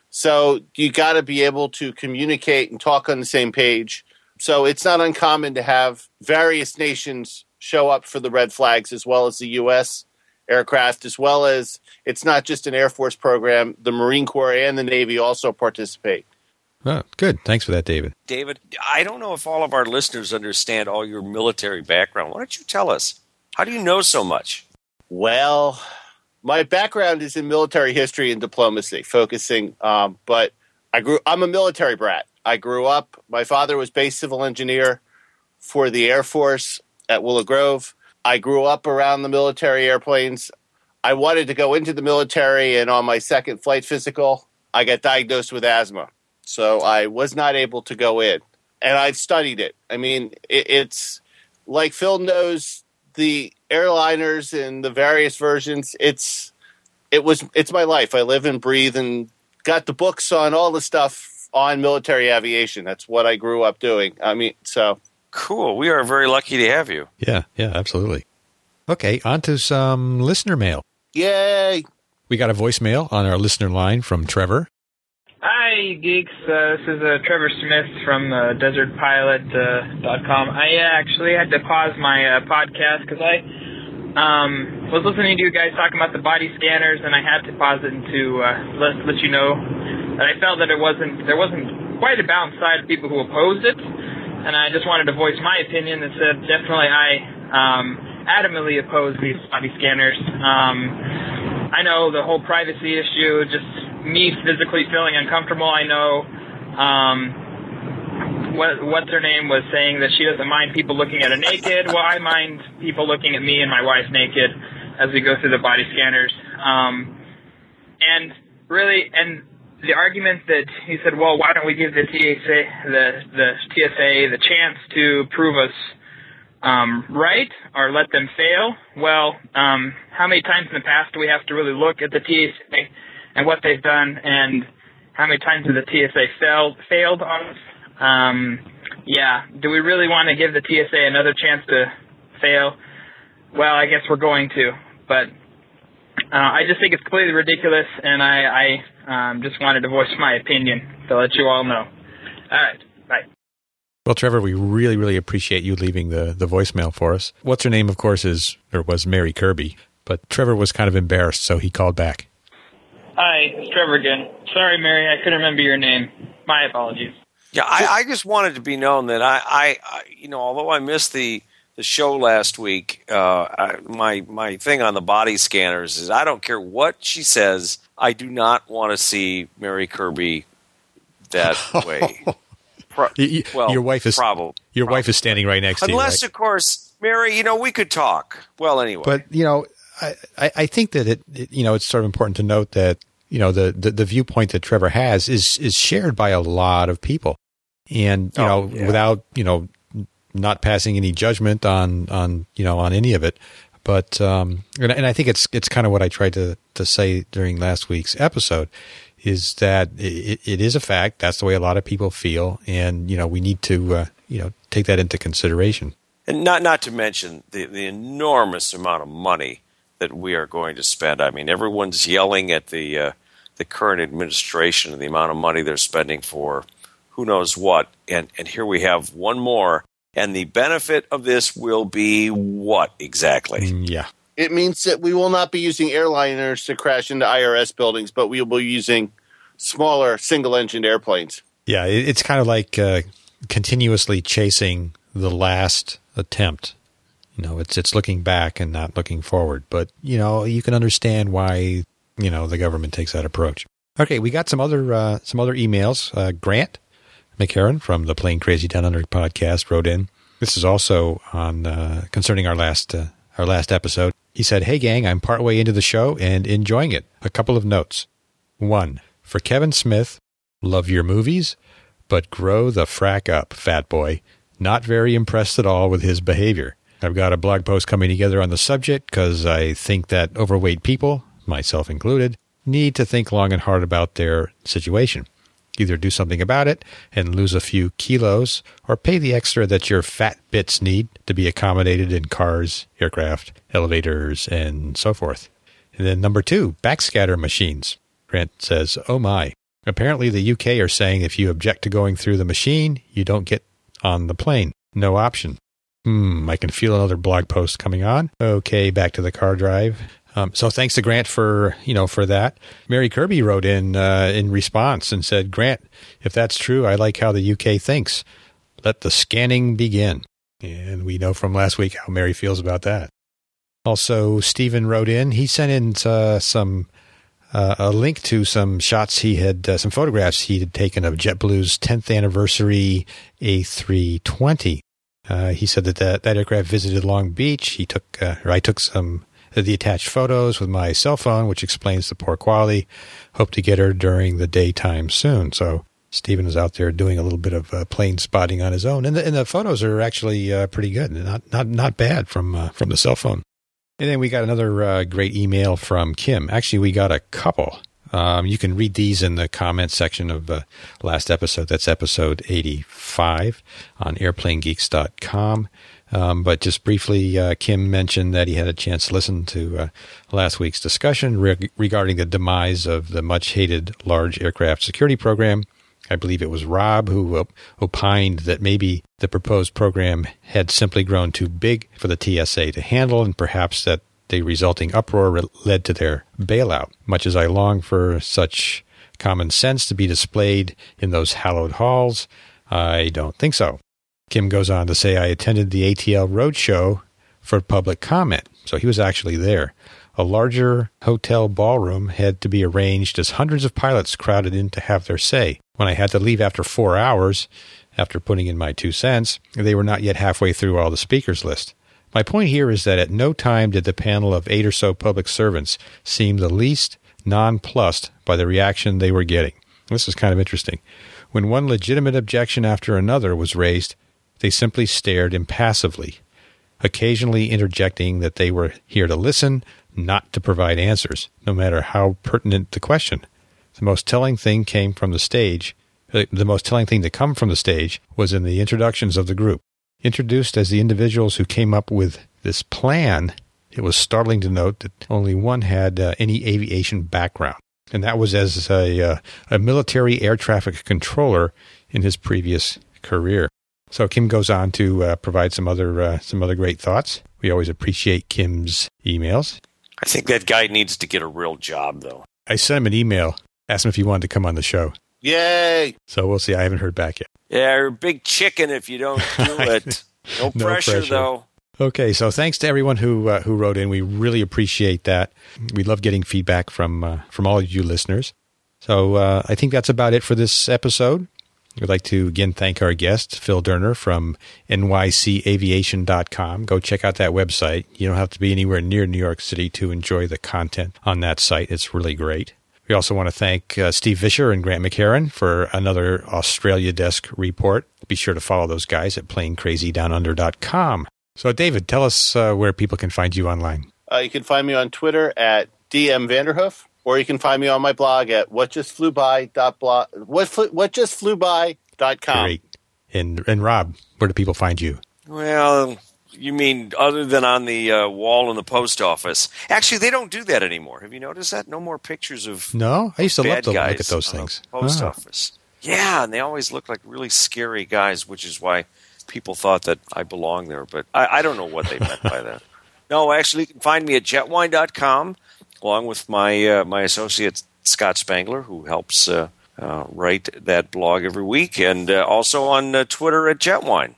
So you got to be able to communicate and talk on the same page. So it's not uncommon to have various nations show up for the Red Flags, as well as the U S aircraft, as well as it's not just an Air Force program. The Marine Corps and the Navy also participate. Oh, good. Thanks for that, David. David, I don't know if all of our listeners understand all your military background. Why don't you tell us? How do you know so much? Well, my background is in military history and diplomacy, focusing, um, but I grew. I'm a military brat. I grew up, my father was base civil engineer for the Air Force at Willow Grove. I grew up around the military airplanes. I wanted to go into the military, and on my second flight physical, I got diagnosed with asthma. So I was not able to go in. And I've studied it. I mean, it, it's like Phil knows the airliners and the various versions. It's it was it's my life. I live and breathe and got the books on all the stuff on military aviation. That's what I grew up doing. I mean, so Cool. We are very lucky to have you. Yeah, yeah, absolutely. Okay, on to some listener mail. Yay! We got a voicemail on our listener line from Trevor. Hi, geeks. Uh, this is uh, Trevor Smith from uh, desert pilot dot com. Uh, I uh, actually had to pause my uh, podcast because I um, was listening to you guys talking about the body scanners, and I had to pause it to uh, let, let you know that I felt that it wasn't there wasn't quite a balanced side of people who opposed it, and I just wanted to voice my opinion and said definitely I um, adamantly oppose these body scanners. Um, I know the whole privacy issue, just me physically feeling uncomfortable. I know um, what what's her name was saying that she doesn't mind people looking at her naked. Well, I mind people looking at me and my wife naked as we go through the body scanners. Um, and really, and the argument that he said, well, why don't we give the T S A the the T S A the chance to prove us um, right or let them fail? Well, um, how many times in the past do we have to really look at the T S A and what they've done, and how many times has the T S A failed failed on us? Um, yeah, do we really want to give the T S A another chance to fail? Well, I guess we're going to, but uh, I just think it's completely ridiculous, and I, I um, just wanted to voice my opinion to let you all know. All right, bye. Well, Trevor, we really, really appreciate you leaving the, the voicemail for us. What's her name, of course, is or was Mary Kirby, but Trevor was kind of embarrassed, so he called back. Hi, it's Trevor again. Sorry, Mary, I couldn't remember your name. My apologies. Yeah, I, I just wanted to be known that I, I, I you know, although I missed the, the show last week, uh, I, my my thing on the body scanners is I don't care what she says. I do not want to see Mary Kirby that way. Pro- you, well, your wife is probably, your probably. wife is standing right next to you. Unless, right? of course, Mary, you know, we could talk. Well, anyway, but you know. I, I think that it, it, you know, it's sort of important to note that, you know, the, the, the viewpoint that Trevor has is, is shared by a lot of people. And, you oh, know, yeah. without, you know, not passing any judgment on, on, you know, on any of it. But, um, and, and I think it's, it's kind of what I tried to, to say during last week's episode is that it, it is a fact. That's the way a lot of people feel. And, you know, we need to, uh, you know, take that into consideration. And not, not to mention the, the enormous amount of money that we are going to spend. I mean, everyone's yelling at the uh, the current administration and the amount of money they're spending for who knows what. And and here we have one more. And the benefit of this will be what exactly? Yeah. It means that we will not be using airliners to crash into I R S buildings, but we will be using smaller single-engined airplanes. Yeah, it, it's kind of like uh, continuously chasing the last attempt. You know, it's it's looking back and not looking forward. But, you know, you can understand why, you know, the government takes that approach. Okay, we got some other uh, some other emails. Uh, Grant McCarran from the Plane Crazy Down Under podcast wrote in. This is also on uh, concerning our last uh, our last episode. He said, "Hey gang, I'm partway into the show and enjoying it. A couple of notes. One, for Kevin Smith, love your movies, but grow the frack up, fat boy. Not very impressed at all with his behavior. I've got a blog post coming together on the subject because I think that overweight people, myself included, need to think long and hard about their situation. Either do something about it and lose a few kilos, or pay the extra that your fat bits need to be accommodated in cars, aircraft, elevators, and so forth." And then number two, backscatter machines. Grant says, "Oh my. Apparently the U K are saying if you object to going through the machine, you don't get on the plane. No option. Hmm, I can feel another blog post coming on. Okay, back to the car drive." Um, so thanks to Grant for, you know, for that. Mary Kirby wrote in uh, in response and said, "Grant, if that's true, I like how the U K thinks. Let the scanning begin." And we know from last week how Mary feels about that. Also, Stephen wrote in. He sent in uh, some uh, a link to some shots he had, uh, some photographs he had taken of JetBlue's tenth anniversary A three twenty. Uh, he said that, that that aircraft visited Long Beach. He took, uh, or I took some of the attached photos with my cell phone, which explains the poor quality. Hope to get her during the daytime soon. So Stephen is out there doing a little bit of uh, plane spotting on his own, and the, and the photos are actually uh, pretty good, not not not bad from uh, from the cell phone. And then we got another uh, great email from Kim. Actually, we got a couple. Um, you can read these in the comments section of the last episode. That's episode eighty-five on airplane geeks dot com. Um, but just briefly, uh, Kim mentioned that he had a chance to listen to uh, last week's discussion re- regarding the demise of the much-hated large aircraft security program. I believe it was Rob who op- opined that maybe the proposed program had simply grown too big for the T S A to handle, and perhaps that the resulting uproar re- led to their bailout. Much as I long for such common sense to be displayed in those hallowed halls, I don't think so. Kim goes on to say, I attended the A T L Roadshow for public comment, so he was actually there. A larger hotel ballroom had to be arranged as hundreds of pilots crowded in to have their say. When I had to leave after four hours, after putting in my two cents, they were not yet halfway through all the speakers list. My point here is that at no time did the panel of eight or so public servants seem the least nonplussed by the reaction they were getting. This is kind of interesting. When one legitimate objection after another was raised, they simply stared impassively, occasionally interjecting that they were here to listen, not to provide answers, no matter how pertinent the question. The most telling thing came from the stage. Uh, the most telling thing to come from the stage was in the introductions of the group. Introduced as the individuals who came up with this plan, it was startling to note that only one had uh, any aviation background, and that was as a, uh, a military air traffic controller in his previous career. So Kim goes on to uh, provide some other uh, some other great thoughts. We always appreciate Kim's emails. I think that guy needs to get a real job, though. I sent him an email, asked him if he wanted to come on the show. Yay! So we'll see. I haven't heard back yet. Yeah, you're a big chicken if you don't do it. No, No pressure, pressure. though. Okay, so thanks to everyone who uh, who wrote in. We really appreciate that. We love getting feedback from uh, from all of you listeners. So uh, I think that's about it for this episode. We'd like to again thank our guest, Phil Durner from N Y C aviation dot com. Go check out that website. You don't have to be anywhere near New York City to enjoy the content on that site. It's really great. We also want to thank uh, Steve Vischer and Grant McHerron for another Australia Desk report. Be sure to follow those guys at plane crazy down under dot com. So, David, tell us uh, where people can find you online. Uh, you can find me on Twitter at D M Vanderhoof, or you can find me on my blog at what just flew by dot blog what fl- what just flew by dot com. Great. And and Rob, where do people find you? Well, you mean other than on the uh, wall in the post office? Actually, they don't do that anymore. Have you noticed that? No more pictures of No, I used to love bad to look guys at those on things. the post Ah. office. Yeah, and they always look like really scary guys, which is why people thought that I belonged there. But I, I don't know what they meant by that. No, actually, you can find me at jetwine dot com, along with my uh, my associate Scott Spangler, who helps uh, uh, write that blog every week, and uh, also on uh, Twitter at Jetwine,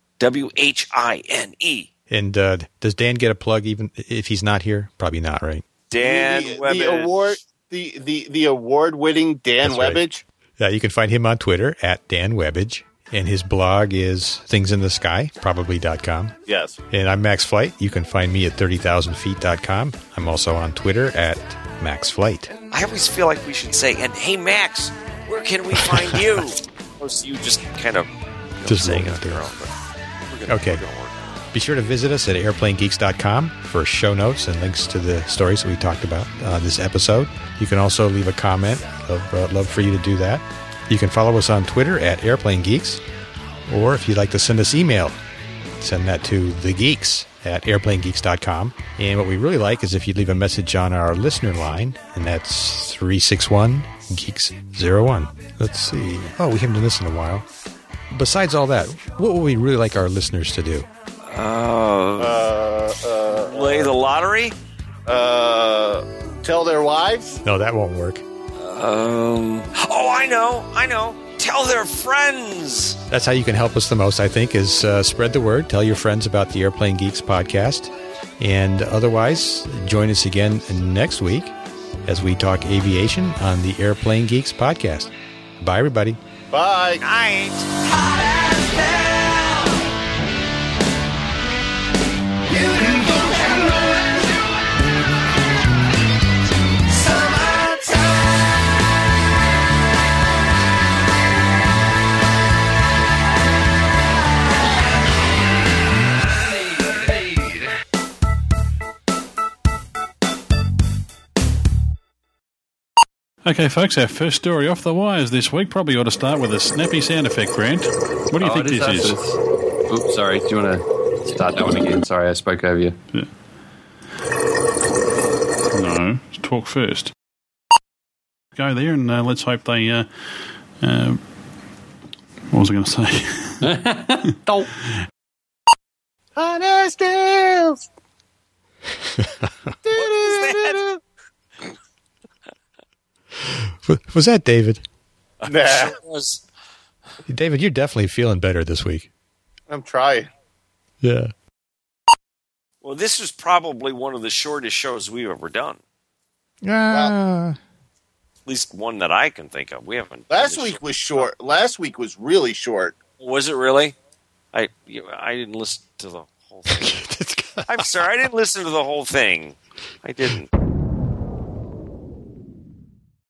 W H I N E. And uh, does Dan get a plug even if he's not here? Probably not, right? Dan the, Webbage. the award the, the, the award winning Dan That's right. Webbage. Uh, you can find him on Twitter at Dan Webbage. And his blog is things in the sky probably dot com. Yes. And I'm Max Flight. You can find me at thirty thousand feet dot com. I'm also on Twitter at Max Flight. I always feel like we should say, and hey, Max, where can we find you? Most of you just kind of you know, Just saying roll it it on your out. own. But we're gonna, Okay. we're gonna work. Be sure to visit us at airplane geeks dot com for show notes and links to the stories that we talked about uh, this episode. You can also leave a comment. Love, uh, love for you to do that. You can follow us on Twitter at airplanegeeks. Or if you'd like to send us email, send that to thegeeks at airplane geeks dot com. And what we really like is if you leave a message on our listener line, and that's three six one geeks zero one. Let's see. Oh, we haven't done this in a while. Besides all that, what would we really like our listeners to do? Uh, Uh, uh, Play the lottery? uh, tell their wives. No, that won't work. Um, oh, I know, I know. Tell their friends. That's how you can help us the most, I think, is uh, spread the word. Tell your friends about the Airplane Geeks podcast. And otherwise, join us again next week as we talk aviation on the Airplane Geeks podcast. Bye, everybody. Bye. Night. Okay, folks, our first story off the wires this week probably ought to start with a snappy sound effect, Grant. What do you Oh, think it this is? us. Oops, sorry. Do you want to start that one again? Sorry, I spoke over you. Yeah. No, talk first. Go there and uh, let's hope they... Uh, uh, what was I going to say? Don't. Honest deals. Was that David? Nah, Sure was. David, you're definitely feeling better this week. I'm trying. Yeah. Well, this was probably one of the shortest shows we've ever done. Ah. At least one that I can think of. We haven't. Last done this week was short. Last week was really short. show. Was it really? I you- I didn't listen to the whole thing. I'm sorry, I didn't listen to the whole thing. I didn't.